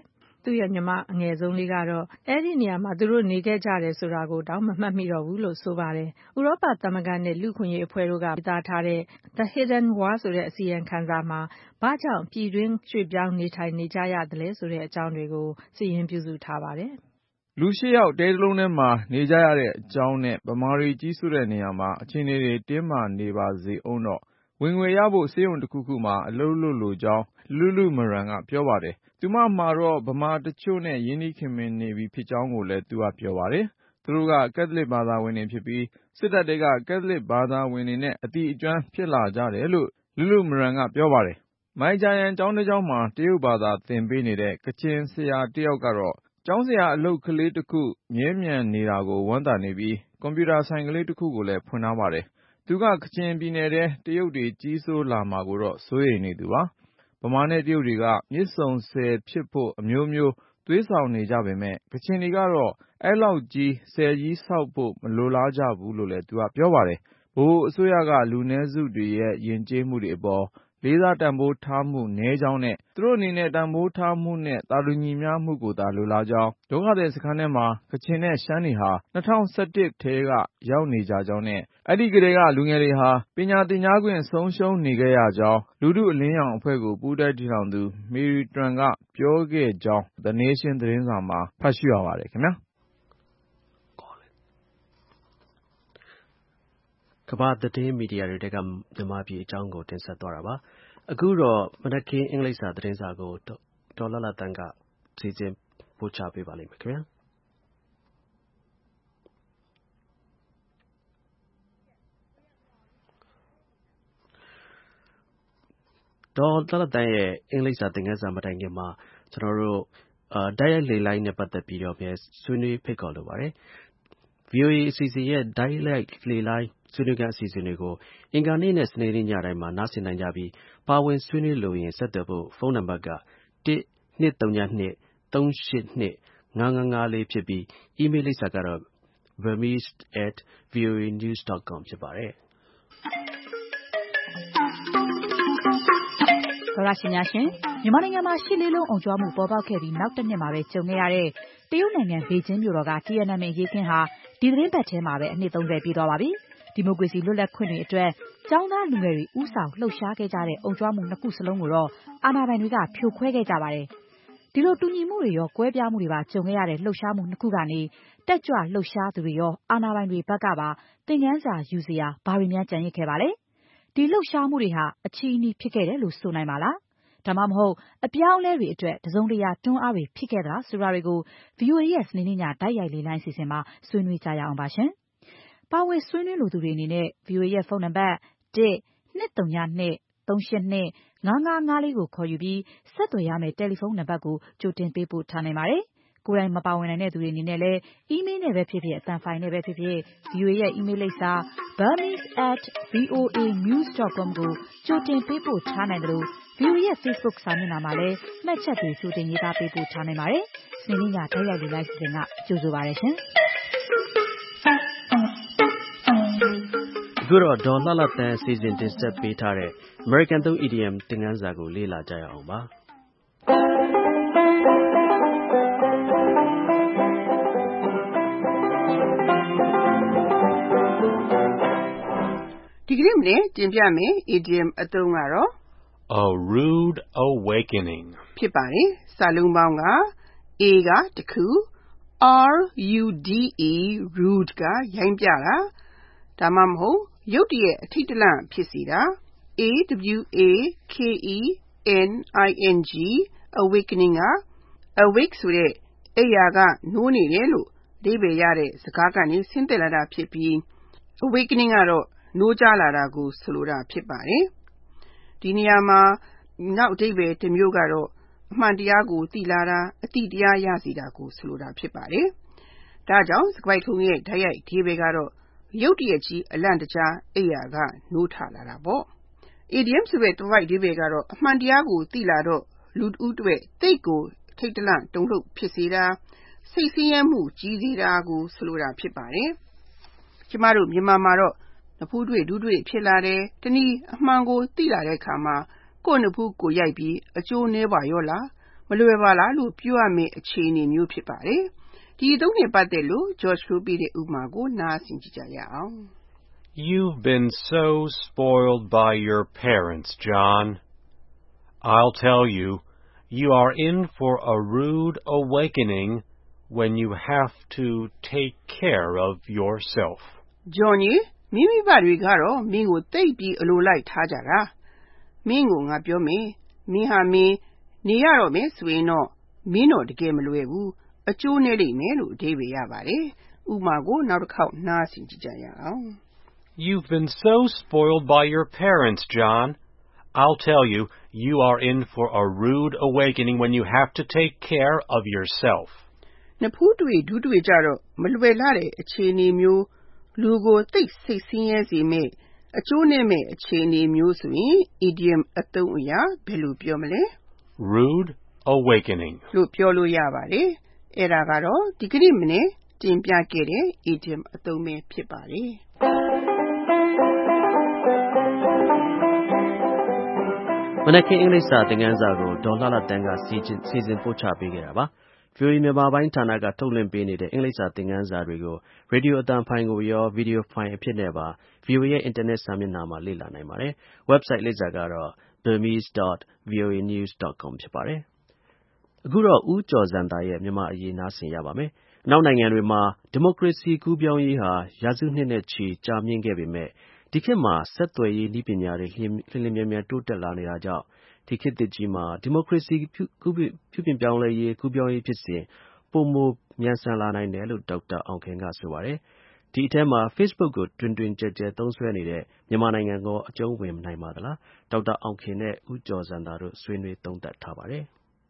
Speaker 15: သူ့ရဲ့ညီမအငယ်ဆုံးလေးကတော့အဲ့ဒီနေရာမှာသူတို့နေခဲ့ကြတယ်ဆိုတာကိုတောင်မမှတ်မိတော့ဘူးလို့ဆိုပါတယ်။ဥရောပသမဂ္ဂနဲ့လူ့အခွင့်အရေးအဖွဲ့တို့ကပြသထားတဲ့ The Hidden War ဆိုတဲ့အစီရင်ခံစာမှာဘာကြောင့်ပြည်တွင်းရွှေ့ပြောင်းနေထိုင်နေကြရတယ်လဲဆိုတဲ့အကြောင်းတွေကိုစာရင်းပြုစုထားပါတယ်
Speaker 10: ။လူရှစ်ယောက်တဲတလုံးထဲမှာနေကြရတဲ့အကြောင်းနဲ့ဗမာတွေကြီးစုတဲ့နေရာမှာအခြေအနေတွေတင်းမာနေပါစေအောင်တော့ဝင်ငွေရဖို့စေယုံတစ်ခုခုမှာအလုပ်လုပ်လို့ကြောင်းလူလူမရန်ကပြောပါတယ်။သူမမှာတော့ဗမာတချို့နဲ့ယင်းနှီးခင်မင်နေပြီဖြစ်ကြောင်းကိုလည်းသူကပြောပါတယ်။သူတို့ကကက်သလစ်ဘာသာဝင်တွေဖြစ်ပြီးစစ်တပ်တွေကကက်သလစ်ဘာသာဝင်တွေနဲ့အတိအကျွမ်းဖြစ်လာကြတယ်လို့လူလူမရန်ကပြောပါတယ်။မိုင်ဂျာယန်ကျောင်းတစ်ကျောင်းမှာတရုတ်ဘာသာသင်ပေးနေတဲ့ကချင်ဆရာတစ်ယောက်ကတော့ကျောင်းဆရာအလုပ်ကလေးတစ်ခုမြဲမြံနေတာကိုဝမ်းသာနေပြီးကွန်ပျူတာဆိုင်ကလေးတစ်ခုကိုလည်းဖွင့်ထားပါတယ်။သူကကချင်ပြည်နယ်ထဲတရုတ်တွေကြီးစိုးလာမှာကိုတော့စိုးရိမ်နေသူပါ။ဗမာနဲ့တရုတ်တွေကမြစ်ဆုံဆည်ဖြစ်ဖို့အမျိုးမျိုးသွေးဆောင်နေကြပေမဲ့ကချင်တွေကတော့အဲ့လောက်ကြီးဆည်ကြီးဆောက်ဖို့မလိုလားကြဘူးလို့လည်းသူကပြောပါတယ်။ဗဟိုအစိုးရကလူနည်းစုတွေရဲ့ယဉ်ကျေးမှုတွေအပေါ်လေးစားတန်ဖိုးထားမှုနည်းကြောင်းနဲ့သူတို့အနေနဲ့တန်ဖိုးထားမှုနဲ့သာတူညီမျှမှုကိုသာလိုလားကြောင်းဒုက္ခသည်စခန်းထဲမှာကချင်နဲ့ရှမ်းတွေဟာ၂၀၁၁ထဲကရောက်နေကြကြောင်းနဲ့အဲ့ဒီကတည်းကလူငယ်တွေဟာပညာသင်ကြားခွင့်ဆုံးရှုံးနေခဲ့ရကြောင်းလူထုအလင်းရောင်အဖွဲ့ကိုပူးတွဲတည်ထောင်သူမေရီတွမ်ကပြောခဲ့ကြောင်း The Nation သတင်းစာမှာဖတ်ရှုရပါတယ်ခင်ဗျာ
Speaker 6: ကမ္ဘာသတင်းမီဒီယာတွေကမြန်မာပြည်အကြောင်းကိုတင်ဆက်သွားတာပါအခုတော့မနက်ခင်းအင်္ဂလိပ်စာသတင်းစာကိုဒေါ်လာလာတန်းကစီစဉ်ပို့ချပေးပါလိမ့်မယ်ခင်ဗျာဒေါ်လာလာတန်းရဲ့အင်္ဂလိပ်စာသင်ခန်းစာမတိုင်ခင်မှာကျွန်တော်တို့အာတိုက်ရိုက်လေလိုင်းနဲ့ပတ်သက်ပြီးတော့ပြန်ဆွေးနွေးဖိတ်ခေါ်လိုပါတယ် ဗီအိုအေ အစီအစဉ်ရဲ့တိုက်ရိုက်လေလိုင်းဆွေးနွေးခန်းအစီအစဉ်တွေကိုအင်္ဂါနေ့နဲ့စနေနေ့ညတိုင်းမှာနားဆင်နိုင်ကြပြီးပါဝင်ဆွေးနွေးလိုရင်ဆက်သွယ်ဖို့ဖုန်းနံပါတ်ကone two three two three eight two five five five fourဖြစ်ပြီးအီးမေးလ်လိပ်စာကတော့ burmese at voa news dot com ဖြစ်ပါတယ်
Speaker 16: သောရရှင်များရှင်မြန်မာနိုင်ငံမှာရှစ်လေးလုံးအောင်ကြွားမှုပေါ်ပေါက်ခဲ့ပြီးနောက်တစ်နှစ်မှာပဲကြုံခဲ့ရတဲ့တရုတ်နိုင်ငံဘေကျင်းမြို့တော်က Tiananmen ရေခင်းဟာဒီသတင်းပတ်ထဲမှာပဲအနှစ်သုံးဆယ်ပြည့်သွားပါပြီ။ဒီမိုကရေစီလွတ်လပ်ခွင့်တွေအတွက်ကျောင်းသားလူငယ်တွေဦးဆောင်လှုပ်ရှားခဲ့ကြတဲ့အောင်ကြွားမှုနှစ်ခုစလုံးကိုတော့အာဏာပိုင်တွေကဖြိုခွဲခဲ့ကြပါတယ်။ဒီလိုတူညီမှုတွေရောကွဲပြားမှုတွေပါကြုံခဲ့ရတဲ့လှုပ်ရှားမှုနှစ်ခုကနေတက်ကြွလှုပ်ရှားသူတွေရောအာဏာပိုင်တွေဘက်ကပါသင်ခန်းစာယူစရာဘာတွေများကြံရစ်ခဲ့ပါလဲ။ဒီလှုပ်ရှားမှုတွေဟာအချီးအနှီးဖြစ်ခဲ့တယ်လို့ဆိုနိုင်ပါလား။ဒါမှမဟုတ်အပြောင်းအလဲတွေအတွက်တစုံတရာတွန်းအားတွေဖြစ်ခဲ့သလားဆိုတာတွေကို ဗီအိုအေ ရဲ့စနေနေ့ညတိုက်ရိုက်လေလိုင်းစီစဉ်မှာဆွေးနွေးကြရအောင်ပါရှင်။ပါဝင်ဆွေးနွေးလိုသူတွေအနေနဲ့ ဗီအိုအေ ရဲ့ဖုန်းနံပါတ်one two three two three eight two five five five fourကိုခေါ်ယူပြီးဆက်သွယ်ရမယ့်တယ်လီဖုန်းနံပါတ်ကိုကြိုတင်ပေးပို့ထားနိုင်ပါတယ်။ကိုယ်တိုင်မပါဝင်နိုင်တဲ့သူတွေအနေနဲ့လည်းအီးမေးလ်နဲ့ပဲဖြစ်ဖြစ်အသံဖိုင်နဲ့ပဲဖြစ်ဖြစ် ဗီအိုအေ ရဲ့အီးမေးလ်လိပ်စာ burmese at voa news dot com ကိုကြိုတင်ပေးပို့ထားနိုင်တယ်လို့ဗီအိုအေ ရဲ့ Facebook စာမျက်နှာမှာလည်းမှတ်ချက်တွေကြိုတင်ရေးသားပေးပို့ထားနိုင်ပါတယ်။စနေနေ့ညတိုက်ရိုက်လေလိုင်းစီစဉ်ကကြိုဆိုပါရရှင်။
Speaker 6: အခုတော့ဒေါ်လှလှတန်းစီစဉ်တင်ဆက်ပေးထားတဲ့ American သုံး idiom သင်ခန်းစာကိုလေ့လာကြရအောင်ပါ။
Speaker 17: ဒီကနေ့မနေ့တင်ပြမယ် idiom အသုံးကတော့
Speaker 18: A rude awakening
Speaker 17: ဖြစ်ပါတယ်။စာလုံးပေါင်းက A ကတခု R U D E rude ကရိုင်းပြတာဒါမှမဟုတ်ရုတ်တရက်အထိတ်တလန့်ဖြစ်စေတာ A W A K E N I N G awakening က awake ဆိုတဲ့အိယာကနိုးနေတယ်လို့အဓိပ္ပာယ်ရတဲ့စကားကနေဆင်းသက်လာတာဖြစ်ပြီး awakening ကတော့နိုးကြားလာတာကိုဆိုလိုတာဖြစ်ပါတယ်။ဒီနေရာမှာနောက်အဓိပ္ပာယ်တစ်မျိုးကတော့အမှန်တရားကိုသိလာတာအတိတရားရစေတာကိုဆိုလိုတာဖြစ်ပါတယ်။ဒါကြောင့်စကားထုံးရဲ့ဓာတ်ရိုက်အဓိပ္ပာယ်ကတော့ရုတ်တရက်ကြီးအလန့်တကြားအိယာကနိုးထလာတာပေါ့။ idiom ဆိုတဲ့တွဲအဓိပ္ပာယ်ကတော့အမှန်တရားကိုသိလာတော့လူတဦးတွေတိတ်ကိုထိတ်တလန့်တုန်လှုပ်ဖြစ်စေတာစိတ်ဆင်းရဲမှုကြီးစေတာကိုဆိုလိုတာဖြစ်ပါတယ်။ကျမတို့မြန်မာမှာတော့နဖူးတွေ့ဒူးတွေ့ဖြစ်လာတယ်တနည်းအမှန်ကိုသိလာတဲ့အခါမှာကိုယ့်နဖူးကိုရိုက်ပြီးအကျိုးနည်းပါရောလားမလွယ်ပါလားလို့ပြောရမယ့်အခြေအနေမျိုးဖြစ်ပါတယ်။ဒီအသုံးနဲ့ပတ်သက်လို့ George တို့ပြတဲ့ဥပမာကိုနားဆင်ကြည့်ကြရအောင်
Speaker 18: You've been so spoiled by your parents, John. I'll tell you, you are in for a rude awakening when you have to take care of yourself.
Speaker 17: John ရေမိမိဘတွေကတော့မင်းကိုတိတ်ပြီးအလိုလိုက်ထားကြတာမင်းကိုငါပြောမယ်မင်းဟာမင်းနေရတော့မယ်ဆိုရင်တော့မင်းတော့တကယ်မလွယ်ဘူးအကျိုးနဲ့လိမ့်မယ်လို့အဓိပ္ပာယ်ရပါတယ်ဥပမာကိုနောက်တစ်ခေါက်နားဆင်ကြည့်ကြရအောင်
Speaker 18: You've been so spoiled by your parents, John. I'll tell you, you are in for a rude awakening when you have to take care of yourself.
Speaker 17: နဖူးတွေ့ဒူးတွေ့ကြတော့မလွယ်လာတဲ့အခြေအနေမျိုးလူကိုသိစိတ်ဆင်းရဲစေမယ့်အကျိုးနဲ့မဲ့အခြေအနေမျိုးဆိုရင် idiom အသုံးအရာဘယ်လိုပြောမလဲ
Speaker 18: Rude awakening
Speaker 17: လို့ပြောလို့ရပါတယ်အဲ့ဒါကတော့ဒီကနေ့မနေ့တင်ပြခဲ့တဲ့ idiom အသုံးပဲဖြစ်ပါတယ်
Speaker 6: မနက်ခင်းအင်္ဂလိပ်စာသင်ခန်းစာကိုဒေါ်လှလှတန်းကစီစဉ်ပို့ချပေးခဲ့တာပါ ဗီအိုအေ မြန်မာပိုင်းဌာနကထုတ်လွှင့်ပေးနေတဲ့အင်္ဂလိပ်စာသင်ခန်းစာတွေကိုရေဒီယိုအသံဖိုင်ကိုရောဗီဒီယိုဖိုင်အဖြစ်နဲ့ပါ ဗီအိုအေ ရဲ့အင်တာနက်စာမျက်နှာမှာလေ့လာနိုင်ပါတယ် website လိပ်စာကတော့ burmese dot voa news dot com ဖြစ်ပါတယ်အခုတော့ဦးကျော်ဇံသာရဲ့မြန်မာအရေးနားဆင်ရပါမယ်အနောက်နိုင်ငံတွေမှာဒီမိုကရေစီကူးပြောင်းရေးဟာရာစုနှစ်နဲ့ချီကြာမြင့်ခဲ့ပေမဲ့ဒီခေတ်မှာဆက်သွယ်ရေးနည်းပညာတွေလျင်လျင်မြန်မြန်တိုးတက်လာနေတာကြောင့်ဒီခေတ်သစ်ကြီးမှာဒီမိုကရေစီပြုပြင်ပြောင်းလဲရေးကူးပြောင်းရေးဖြစ်စဉ်ပိုမိုမြန်ဆန်လာနိုင်တယ်လို့ဒေါက်တာအောင်ခင်ကဆိုပါတယ်ဒီအထဲမှာ Facebook ကိုတွင်တွင်ကျယ်ကျယ်သုံးစွဲနေတဲ့မြန်မာနိုင်ငံကိုအကျုံးဝင်နိုင်ပါသလားဒေါက်တာအောင်ခင်နဲ့ဦးကျော်ဇံသာတို့ဆွေးနွေးသုံးသပ်ထားပါတယ်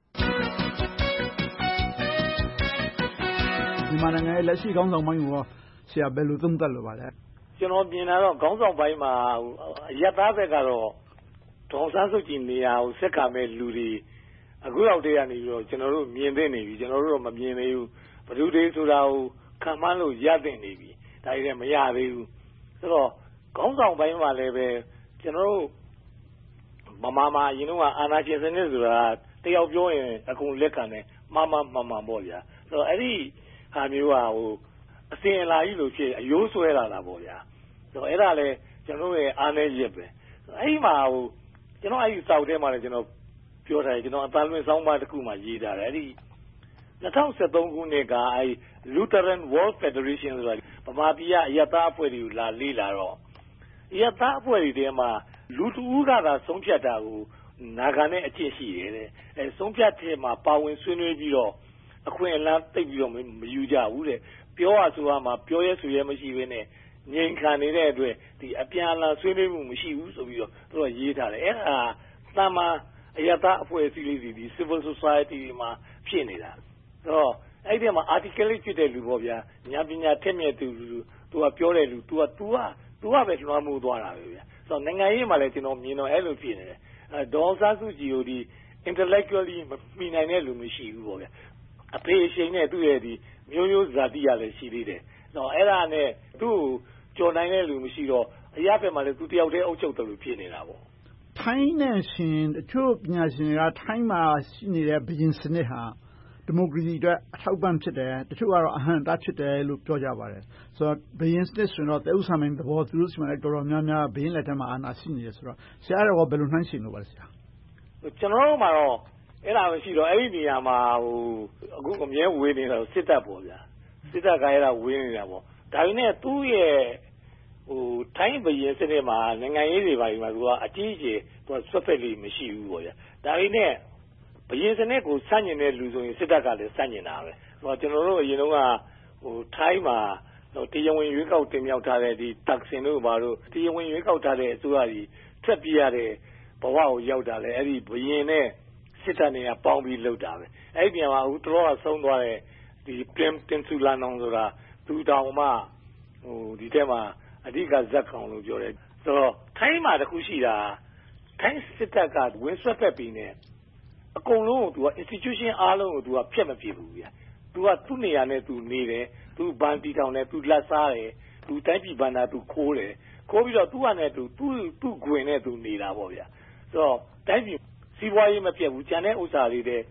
Speaker 19: မြန်မာနိုင်ငံရဲ့လက်ရှိခေါင်းဆောင်ပိုင်းကိုဆရာဘယ်လိုသုံးသပ်လိုပါလဲ
Speaker 14: ကျွန်တော်မြင်တာတော့ခေါင်းဆောင်ပိုင်းမှာအရပ်သားဘက်ကတော့ဒေါ်ဆန်းစုကြည်နေရာကိုဆက်ကာမဲ့လူတွေအခုတော့တည်းကနေပြီးတော့ကျွန်တော်တို့မြင်သိနေပြီကျွန်တော်တို့တော့မမြင်သေးဘူးဘယ်သူတွေဆိုတာကိုခံမှန်းလို့ရသိနေပြီဒါတွေလည်းမရသေးဘူးဆိုတော့ခေါင်းဆောင်ပိုင်းမှာလည်းပဲကျွန်တော်တို့မမမအရင်တော့အာဏာရှင်စနစ်ဆိုတာတယောက်ပြောရင်အကုန်လက်ခံတယ်မမမှန်မှန်ပေါ့ဗျာဆိုတော့အဲ့ဒီဟာမျိုးကဟိုအစင်အလာကြီးလို့ဖြစ်အယိုးဆွဲလာတာပေါ့ဗျာဆိုတော့အဲ့ဒါလည်းကျွန်တော်ရဲ့အားနည်းချက်ပဲအဲ့ဒီမှာဟိုကျွန်တော်အဲ့ဒီစောက်ထဲမှာလည်းကျွန်တော်ပြောထားတယ်ကျွန်တော်အတန်လွင်ဆောင်းပါးတစ်ခုမှရေးထားတယ်အဲ့ဒီ၂၀၁၃ခုနှစ်ကအဲ့ Lutheran World Federation ဆိုတာဗမာပြည်ကအယက်သားအဖွဲ့တွေကိုလာလေ့လာတော့အယက်သားအဖွဲ့တွေထဲမှာလူတဦးကသာဆုံးဖြတ်တာကိုနာခံတဲ့အကျင့်ရှိတယ်တဲ့အဲဆုံးဖြတ်တဲ့မှာပါဝင်ဆွေးနွေးပြီးတော့အခွင့်အလမ်းသိပ်ပြီးတော့မယူကြဘူးတဲ့ပြောရဆိုရမှာပြောရဲဆိုရဲမရှိဘဲနဲ့ငြိမ်ခံနေတဲ့အတွက်ဒီအပြန်အလှန်ဆွေးနွေးမှုမရှိဘူးဆိုပြီးတော့သူတို့ရေးထားတယ်အဲ့ဒါသာမန်အယက်သားအဖွဲ့အစည်းလေးတွေဒီ civil society တွေမှာဖြစ်နေတာဆိုတော့အဲ့ဒီမှာ articulate ဖြစ်တဲ့လူပေါ့ဗျာဉာဏ်ပညာထက်မြက်သူလူသူကပြောတဲ့လူ तू က तू က तू ကပဲလွှမ်းမိုးသွားတာပဲဗျာဆိုတော့နိုင်ငံရေးမှာလည်းကျွန်တော်မြင်တော့အဲ့လိုဖြစ်နေတယ်အဲဒေါ်ဆန်းစုကြည်ကိုဒီ intellectually မိနိုင်တဲ့လူမရှိဘူးပေါ့ဗျာအဖေအရှိန်နဲ့သူ့ရဲ့ဒီမျိုးမျိုးဇာတိရလည်းရှိသေးတယ်ဆိုတော့အဲ့ဒါနဲ့သူ့ကိုကြော်နိုင်တဲ့လူမရှိတော့အရာဘက်မှာလည်းသူတယောက်တည်းအုပ်ချုပ်တယ်လို့ဖြစ်နေတာပေါ့
Speaker 19: ထိုင်းနဲ့ရှင်တချို့ပညာရှင်တွေကထိုင်းမှာရှိနေတဲ့ဘုရင်စနစ်ဟာဒီမိုကရေစီအတွက်အထောက်ပံ့ဖြစ်တယ်တချို့ကတော့အဟံတာဖြစ်တယ်လို့ပြောကြပါတယ်ဆိုတော့ဘုရင်စနစ်ဆိုတော့တဥ္စာမင်းသဘောသူတို့ဆီမှာလည်းတော်တော်များများဘုရင်လက်ထက်မှာအာဏာရှိနေတယ်ဆိုတော့ဆရာတော်ကဘယ်လိုနှိုင်းရှင်လို့ပါလဲဆရာ
Speaker 14: ကျွန်တော်တို့မှာတော့အဲ့ဒါမရှိတော့အဲ့ဒီနေရာမှာဟိုအခုအမြဲဝေးနေတာစစ်တပ်ပေါ့ဗျာစစ်တပ်ကအဲ့ဒါဝေးနေတာပေါ့ဒါပေမဲ့သူ့ရဲ့ဟိုထိုင်းဘုရင်စနစ်မှာနိုင်ငံရေးတွေပါဒီမှာသူကအကြီးအကျယ်သူကဆွတ်ဖက်လေးမရှိဘူးပေါ့ဗျာဒါပေမဲ့ဘုရင်စနစ်ကိုစန့်ကျင်တဲ့လူဆိုရင်စစ်တပ်ကလည်းစန့်ကျင်တာပဲဟိုကျွန်တော်တို့အရင်တုန်းကဟိုထိုင်းမှာတရားဝင်ရွေးကောက်တင်မြှောက်ထားတဲ့ဒီတက်ဆင်တို့ဘာလို့တရားဝင်ရွေးကောက်ထားတဲ့အစိုးရကြီးထွက်ပြေးရတဲ့ဘဝကိုရောက်တာလေအဲ့ဒီဘုရင်နဲ့စစ်တပ်နဲ့ပေါင်းပြီးလှုပ်တာပဲအဲ့ဒီပြန်မှာအခုတော်တော်ဆုံးသွားတဲ့ဒီပင်တင်ဆူလာနောင်ဆိုတာသူတောင်မှဟိုဒီထဲမှာအဓိကဇက်ကောင်လို့ပြောတယ်ဆိုတော့ထိုင်းမှာတခုရှိတာထိုင်းစစ်တပ်ကဝင်ဆွတ်ဖက်ပြီးနေအကုန်လုံးကိုသူက institution အားလုံးကိုသူကဖျက်မပြစ်ဘူးဗျာသူကသူ့နေရာနဲ့သူနေတယ်သူဘန်တီတောင်နဲ့သူလက်စားတယ်သူတိုင်းပြည်ဘန်တာသူခိုးတယ်ခိုးပြီးတော့သူ့ဟာနဲ့သူသူ့သူ့ခွင်နဲ့သူနေတာပေါ့ဗျာဆိုတော့တိုင်းပြည်စီးပွားရေးမပြတ်ဘူးကျန်တဲ့ဥစ္စာတွေတဲ့ရ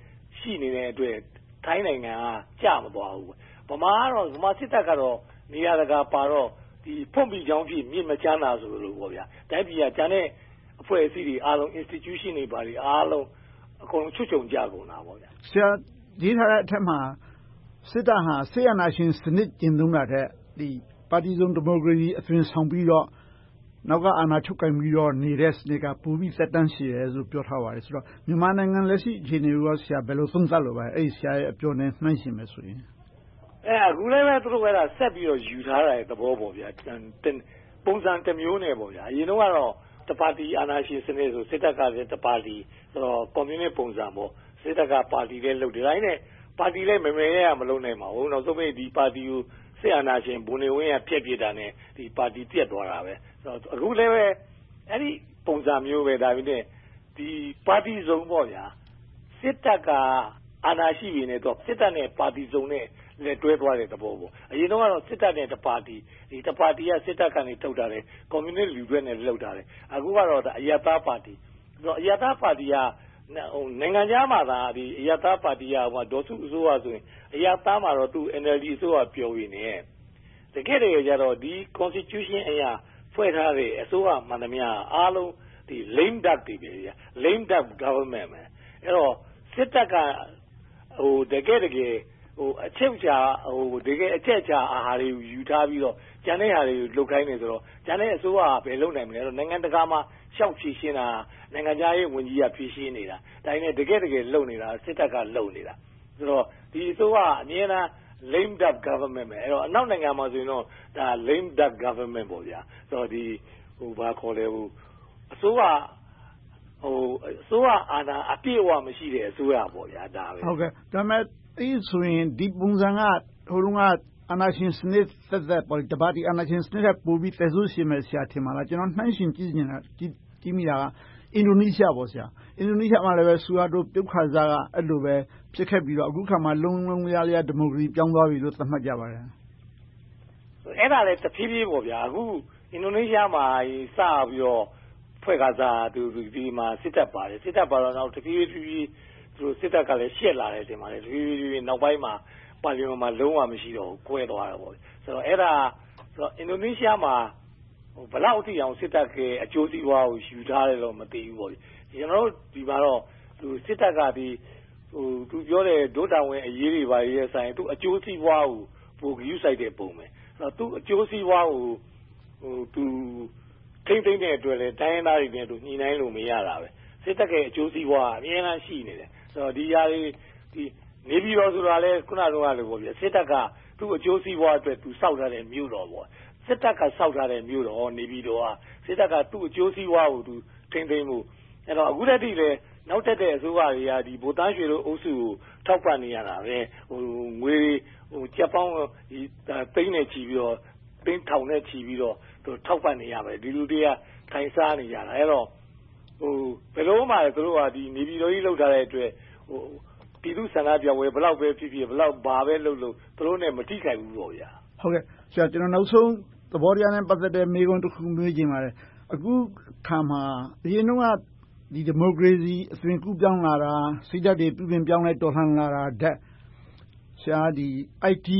Speaker 14: ရှိနေတဲ့အတွက်ထိုင်းနိုင်ငံကကြမသွားဘူးဗမာကတော့ဗမာစစ်တပ်ကတော့နေရာတကာပါတော့ဒီဖွင့်ပြီးကြောင်းဖြစ်မြင့်မချမ်းသာဆိုလို့ပေါ့ဗျာတိုင်းပြည်ကကျန်တဲ့အဖွဲ့အစည်းတွေအားလုံး institution တွေပါတွေအားလုံးအကုန်လုံးချွတ်ချုံကြကုန်တာပေါ့ဗျာ
Speaker 19: ဆရာဒီထားတဲ့အထက်မှာစစ်တပ်ဟာဆေးအာဏာရှင်စနစ်ကျင့်သုံးတာတဲ့ဒီပါတီစုံဒီမိုကရေစီအသွင်ဆောင်ပြီးတော့နောက်ကအာဏာချုပ်ကိုင်ပြီးတော့နေတဲ့စနစ်ကပူပြီးသက်တမ်းရှိတယ်လို့ပြောထားပါတယ်ဆိုတော့မြန်မာနိုင်ငံလက်ရှိအခြေအနေကိုဆရာဘယ်လိုသုံးသပ်လိုပါလဲအဲ့ဆရာရဲ့အပြောနဲ့နှိုင်းယှဉ်မယ်ဆိုရင်
Speaker 14: အဲအခုလည်းပဲသူတို့ကဆက်ပြီးတော့ယူထားတဲ့သဘောပေါ့ဗျာပုံစံတစ်မျိုးနဲ့ပေါ့ဗျာအရင်တော့ကတော့တပါတီအာဏာရှင်စနစ်ဆိုစစ်တပ်ကလည်းတပါတီဆိုတော့ကွန်မြူနစ်ပုံစံပေါ့စစ်တပ်ကပါတီလည်းလုပ်တယ်ဒါနဲ့ပါတီလည်းမမေရမလုပ်နိုင်ပါဘူးနောက်ဆုံးဒီပါတီကိုစစ်အာဏာရှင်ဘုံနေဝင်းရဖျက်ပြစ်တာနဲ့ဒီပါတီပြတ်သွားတာပဲဆိုတော့အခုလည်းပဲအဲ့ဒီပုံစံမျိုးပဲဒါပေမဲ့ဒီပါတီစုံပေါ့ဗျာစစ်တပ်ကအာဏာရှိနေတယ်တော့စစ်တပ်နဲ့ပါတီစုံနဲ့လက်တွဲသွားတဲ့သဘောပေါ့အရင်တော့စစ်တပ်နဲ့တပါတီဒီတပါတီကစစ်တပ်ကနေထုတ်တာတယ်ကွန်မြူနစ်လူတွေနဲ့လှုပ်တာတယ်အခုကတော့အယတာပါတီဆိုတော့အယတာပါတီကဟိုနိုင်ငံခြားမှာသာဒီအယတာပါတီကဟိုဒေါ်စုအစိုးရဆိုရင်အယတာမှာတော့သူ N L D အစိုးရပြောရင်းနဲ့တကယ်တကယ်ကျတော့ဒီ constitution အရာဖွဲ့ထားတဲ့အစိုးရမှန်သမျှအားလုံးဒီ lame duck တွေပဲဗျာ lame duck government ပဲအဲ့တော့စစ်တပ်ကဟိုတကယ်တကယ်ဟိုအချက်ချာဟိုတကယ်အချက်ချာအာဟာရတွေကိုယူထားပြီးတော့ကျန်တဲ့ဟာတွေကိုလုတ်ခိုင်းနေဆိုတော့ကျန်တဲ့အစိုးရကဘယ်လုပ်နိုင်မလဲတော့နိုင်ငံတကာမှာရှောက်ဖြည့်ရှင်းတာနိုင်ငံခြားရေးဝန်ကြီးကဖြည့်ရှင်းနေတာဒါနဲ့တကယ်တကယ်လုပ်နေတာစစ်တပ်ကလုပ်နေတာဆိုတော့ဒီအစိုးရအမြဲတမ်း lame duck government ပဲအဲ့တော့အနောက်နိုင်ငံမှာဆိုရင်တော့ဒါ lame duck government ပေါ့ဗျာဆိုတော့ဒီဟိုဘာခေါ်လဲဟိုအစိုးရဟိုအစိုးရအာဏာအပြည့်အဝမရှိတဲ့အစိုးရပေါ့ဗျာဒါပဲ
Speaker 19: ဟုတ်ကဲ့ဒါပေမဲ့အေးဆိုရင်ဒီပုံစံကဟိုတုန်းကအာဏာရှင်စနစ်သက်သက်ပေါ်တပါတီအာဏာရှင်စနစ်ကပိုပြီးသက်ဆိုးရှင်မဲ့ဆရာထင်ပါလားကျွန်တော်နှိုင်းရှင်ကြည့်နေတာကြည့်ကြည့်မိတာကအင်ဒိုနီးရှားပေါ့ဆရာအင်ဒိုနီးရှားမှာလည်းပဲဆူဟာတိုပြုတ်ခါစားကအဲ့လိုပဲဖြစ်ခဲ့ပြီးတော့အခုခါမှာလုံးလုံးလျားလျားဒီမိုကရေစီပြောင်းသွားပြီလို့သတ်မှတ်ကြပါတယ်
Speaker 14: အဲ့ဒါလည်းတဖြည်းဖြည်းပေါ့ဗျာအခုအင်ဒိုနီးရှားမှာစပြီးတော့ဖွဲ့ခါစားသူဒီမှာစစ်တပ်ပါတယ်စစ်တပ်ပါတော့နောက်တဖြည်းဖြည်းသူစစ်တပ်ကလည်းရှက်လာတယ်တင်ပါတယ်တဖြည်းဖြည်းနောက်ပိုင်းမှာပါလီမန်မှာလုံးဝမရှိတော့ဘူးကွဲသွားတာပေါ့ဆိုတော့အဲ့ဒါဆိုတော့အင်ဒိုနီးရှားမှာဟိုဘလောက်အထိအောင်စစ်တပ်ကအကျိုးစီးပွားကိုယူထားတယ်လို့မသိဘူးပေါ့ကျွန်တော်တို့ဒီမှာတော့သူစစ်တပ်ကဒီဟိုသူပြောတဲ့ဒုတာဝန်အရေးတွေပါရဲ့ဆိုင်သူအကျိုးစီးပွားကိုပိုဂရုစိုက်တဲ့ပုံပဲဆိုတော့သူအကျိုးစီးပွားကိုဟိုသူထိမ့်သိမ့်တဲ့အတွက်လည်းတိုင်းရင်းသားတွေနဲ့သူညှိနှိုင်းလို့မရတာပဲစစ်တပ်ကအကျိုးစီးပွားအများအားရှိနေတယ်ဆိုတော့ဒီຢာတွေဒီနေပြည်တော်ဆိုတာလဲခုနကလိုပေါ့ဗျာစစ်တပ်ကသူ့အကျိုးစီးပွားအတွက်သူစောက်ထားတဲ့မြို့တော်ပေါ့စစ်တပ်ကစောက်ထားတဲ့မြို့တော်နေပြည်တော်ကစစ်တပ်ကသူ့အကျိုးစီးပွားကိုသူထိမ့်သိမ့်မှုအဲ့တော့အခုတည်းကလည်းနောက်တက်တဲ့အစိုးရတွေကဒီဗိုလ်တန်းရွှေတို့အုပ်စုကိုထောက်ပံ့နေရတာပဲဟိုငွေဟိုကြက်ပေါင်းဒီသိန်းနဲ့ချီပြီးတော့သိန်းထောင်နဲ့ချီပြီးတော့သူထောက်ပံ့နေရမယ်ဒီလူတွေကထိုင်စားနေကြတာအဲ့တော့ဟိုဘယ်လိုမှသူတို့ကဒီနေပြည်တော်ကြီးလောက်ထားတဲ့အတွက်ဟိုပြည်သူ့ဆန္ဒပြပွဲဘလောက်ပဲဖြစ်ဖြစ်ဘလောက်ဘာပဲလုပ်လို့သူတို့နဲ့မထိခိုက်ဘူးပေါ့ဗျာ
Speaker 19: ဟုတ်ကဲ့ဆရာကျွန်တော်နောက်ဆုံးသဘောတရားနဲ့ပတ်သက်တဲ့မေးခွန်းတစ်ခုမေးချင်ပါတယ်အခုခါမှာအရင်တုန်းကဒီဒီမိုကရေစီအသွင်ကူးပြောင်းလာတာစိတ်ဓာတ်တွေပြုပြင်ပြောင်းလဲတော်လှန်လာတာတဲ့ဆရာဒီ I T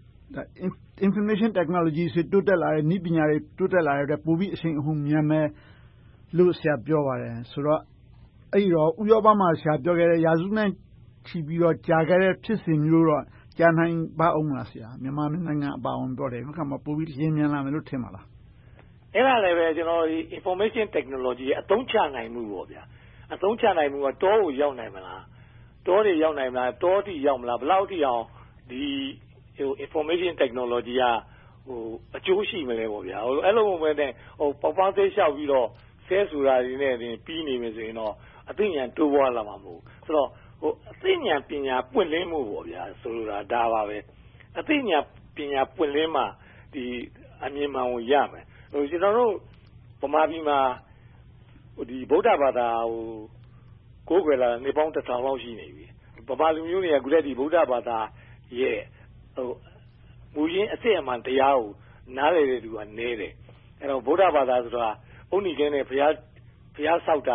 Speaker 19: information technology တွေတိုးတက်လာတဲ့နည်းပညာတွေတိုးတက်လာတဲ့ပိုပြီးအချိန်အဟုန်မြန်မယ်လို့ဆရာပြောပါတယ်ဆိုတော့အဲ့ဒီတော့ဥရောပမှာဆရာပြောခဲ့တဲ့ရာစုနဲ့ချီပြီးတော့ကြာခဲ့တဲ့ဖြစ်စဉ်မျိုးတော့ကြာနိုင်ပါအောင်မလားဆရာမြန်မာနိုင်ငံအပါအဝင်ပြောတယ်ခါမှပိုပြီးရင်းမြန်လာမယ်လို့ထင်ပါလား
Speaker 14: အဲ့ဒါလည်းပဲကျွန်တော်ဒီ information technology အသုံးချနိုင်မှုပေါ့ဗျာအသုံးချနိုင်မှုကတောကိုရောက်နိုင်မလားတောတွေရောက်နိုင်မလားတောတိရောက်မလားဘယ်လောက်ထိအောင်ဒီဟို information technology ကဟိုအကျိုးရှိမလဲပေါ့ဗျာဟိုအဲ့လိုမျိုးနဲ့ဟိုပေါပေါင်းသေးလျှောက်ပြီးတော့ဆဲဆိုတာတွေနဲ့တင်ပြီးနေမယ်ဆိုရင်တော့အသိဉာဏ်တိုးပွားလာမှာမဟုတ်ဆိုတော့ဟိုအသိဉာဏ်ပညာပွင့်လင်းမှုပေါ့ဗျာဆိုလိုတာဒါပါပဲအသိဉာဏ်ပညာပွင့်လင်းမှဒီအမြင်မှန်ကိုရမယ်ဟိုကျွန်တော်တို့ဗမာပြည်မှာဟိုဒီဗုဒ္ဓဘာသာဟိုကိုးကွယ်လာနေပေါင်းတစ်ထောင်လောက်ရှိနေပြီဗမာလူမျိုးတွေကအခုတည်းဒီဗုဒ္ဓဘာသာရဲ့ဟိုမူရင်းအစစ်အမှန်တရားကိုနားလည်တဲ့သူကနည်းတယ်အဲ့တော့ဗုဒ္ဓဘာသာဆိုတာအုတ်နီကင်းနဲ့ဘုရားဘုရားဆောက်တာလို့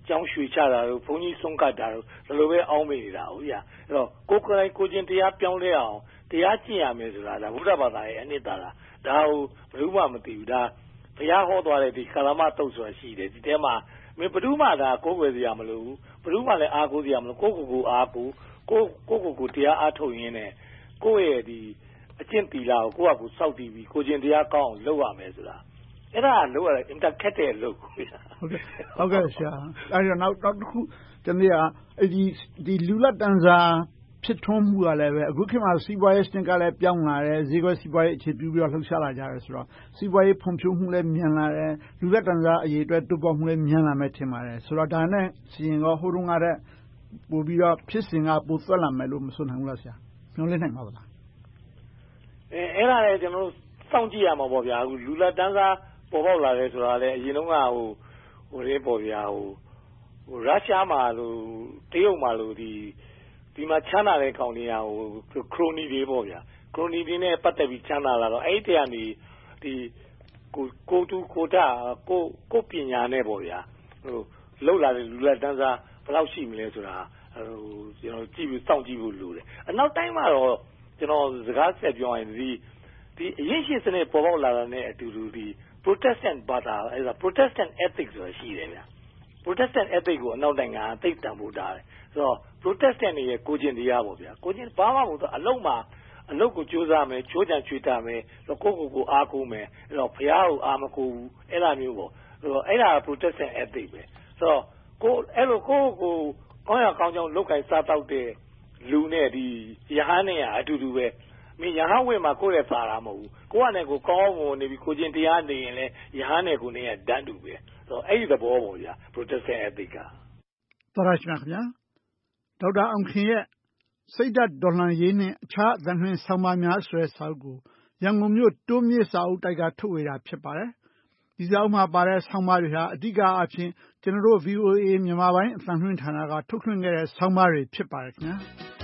Speaker 14: ကျောင်းရွှေချတာတို့ဘုန်းကြီးဆုံးကတ်တာတို့ဒီလိုပဲအောင်းမိနေတာဟုတ်ဗျာအဲ့တော့ကိုယ်ကိုယ်တိုင်ကိုချင်းတရားပြောင်းလဲအောင်တရားကျင့်ရမယ်ဆိုတာဒါဘုရားဘာသာရဲ့အနှစ်သာရဒါကိုဘယ်သူမှမသိဘူးဒါဘုရားဟောသွားတဲ့ဒီကာလမတုတ်ဆိုတာရှိတယ်ဒီထဲမှာမင်းဘယ်သူမှဒါကိုယ်ွယ်စရာမလိုဘူးဘယ်သူမှလည်းအားကိုးစရာမလိုကိုယ့်ကိုယ်ကိုအားကိုးကိုယ့်ကိုယ့်ကိုယ်ကိုတရားအားထုတ်ရင်းနဲ့ကိုယ့်ရဲ့ဒီအကျင့်တီလာကိုကိုယ့်အကူစောက်တည်ပြီးကိုချင်းတရားကောင်းအောင်လုပ်ရမယ်ဆိုတာအဲ့ဒါလုပ်ရအင်တာခက်တဲ့လုပ်ဟုတ်ကဲ့
Speaker 19: ဟုတ်ကဲ့ဆရာအဲ့တော့နောက်နောက်တစ်ခုတနည်းအဲ့ဒီဒီလူလက်တန်းစားဖြစ်ထွန်းမှုကလည်းပဲအခုခေတ်မှာစီးပွားရေးစနစ်ကလည်းပြောင်းလာတယ်ဈေးကွက်စီးပွားရေးအခြေပြုပြီးတော့လှုပ်ရှားလာကြတယ်ဆိုတော့စီးပွားရေးဖွံ့ဖြိုးမှုလည်းမြန်လာတယ်လူလက်တန်းစားအရေးအတွက်တိုးပေါ်မှုလည်းမြန်လာမယ်ထင်ပါတယ်ဆိုတော့ဒါနဲ့စီရင်တော့ဟိုတုန်းကတည်းကပို့ပြီးတော့ဖြစ်စဉ်ကပိုသွက်လာမယ်လို့မဆိုနိုင်ဘူးလားဆရာမျှော်လင့်နိုင်ပါသလား
Speaker 14: အဲအဲ့ဒါလည်းကျွန်တော်တို့စောင့်ကြည့်ရမှာပေါ့ဗျာအခုလူလက်တန်းစားပေါ်ပေါက်လာတယ်ဆိုတာလည်းအရင်တုန်းကဟိုဟိုရင်းပေါ်ဗျာဟိုဟိုရုရှားမှာလို့တရုတ်မှာလို့ဒီဒီမှာချမ်းသာတဲ့ကောင်တွေကဟိုခရိုနီတွေပေါ့ဗျာခရိုနီတွေနဲ့ပတ်သက်ပြီးချမ်းသာလာတော့အဲ့ဒီတည်းကနေဒီကိုကိုတူကိုတာကိုကိုပညာနဲ့ပေါ့ဗျာဟိုလောက်လာတဲ့လူလက်တန်းစားဘယ်လောက်ရှိမလဲဆိုတာဟိုကျွန်တော်ကြည့်ပြီးစောင့်ကြည့်ဖို့လိုတယ်အနောက်တိုင်းမှာတော့ကျွန်တော်စကားဆက်ပြောရင်ဒီဒီအရင်ရှိစနစ်ပေါ်ပေါက်လာတာနဲ့အတူတူဒီ Protestant ဘာသာအဲဒါ Protestant ethics ဆိုတာရှိတယ်ဗျာ Protestant ethics ကိုအနောက်နိုင်ငံကသိတန်ဖို့တားတယ်ဆိုတော့ Protestant တွေရဲ့ကိုကျင့်တရားပေါ့ဗျာကိုကျင့်ဘာမှမဟုတ်တော့အလုံးမှာအလုတ်ကိုကြိုးစားမယ်ချိုးချံချွေတာမယ်တော့ကိုယ့်ကိုယ်ကိုအားကိုးမယ်အဲ့တော့ဘုရားကိုအားမကိုးဘူးအဲ့လိုမျိုးပေါ့ဆိုတော့အဲ့ဒါ Protestant ethics ပဲဆိုတော့ကိုအဲ့လိုကိုယ့်ကိုယ်ကောင်းရကောင်းကြောင်းလောက်ကင်စားတော့တဲ့လူနဲ့ဒီယဟန်နဲ့အတူတူပဲမင်းယဟန်ဝင်မှာကိုယ့်ရဲ့သာတာမဟုတ်ဘူးကိုယ့်အနေကိုကောင်းဝင်နေပြီးကိုချင်းတရားနေရင်လည်းယဟန်နဲ့ကိုနေရတန်းတူပဲဆိုတော့အဲ့ဒီသဘောပေါ့ဗျာ Protestant ethics က
Speaker 19: တော်ရရှိပါခင်ဗျာဒေါက်တာအောင်ခင်ရဲ့စိတ်ဓာတ်ဒေါ်လာရေးနဲ့အခြားအသံလွှင့်ဆောင်းပါးများဆိုတဲ့စာအုပ်ကိုရန်ကုန်မြို့တိုးမြစ်စာအုပ်တိုက်ကထုတ်ဝေတာဖြစ်ပါတယ်ဒီစာအုပ်မှာပါတဲ့ဆောင်းပါးတွေဟာအဓိကအားဖြင့်ကျွန်တော်တို့ V O A မြန်မာပိုင်းအသံလွှင့်ဌာနကထုတ်လွှင့်ခဲ့တဲ့ဆောင်းပါးတွေဖြစ်ပါတယ်ခင်ဗျာ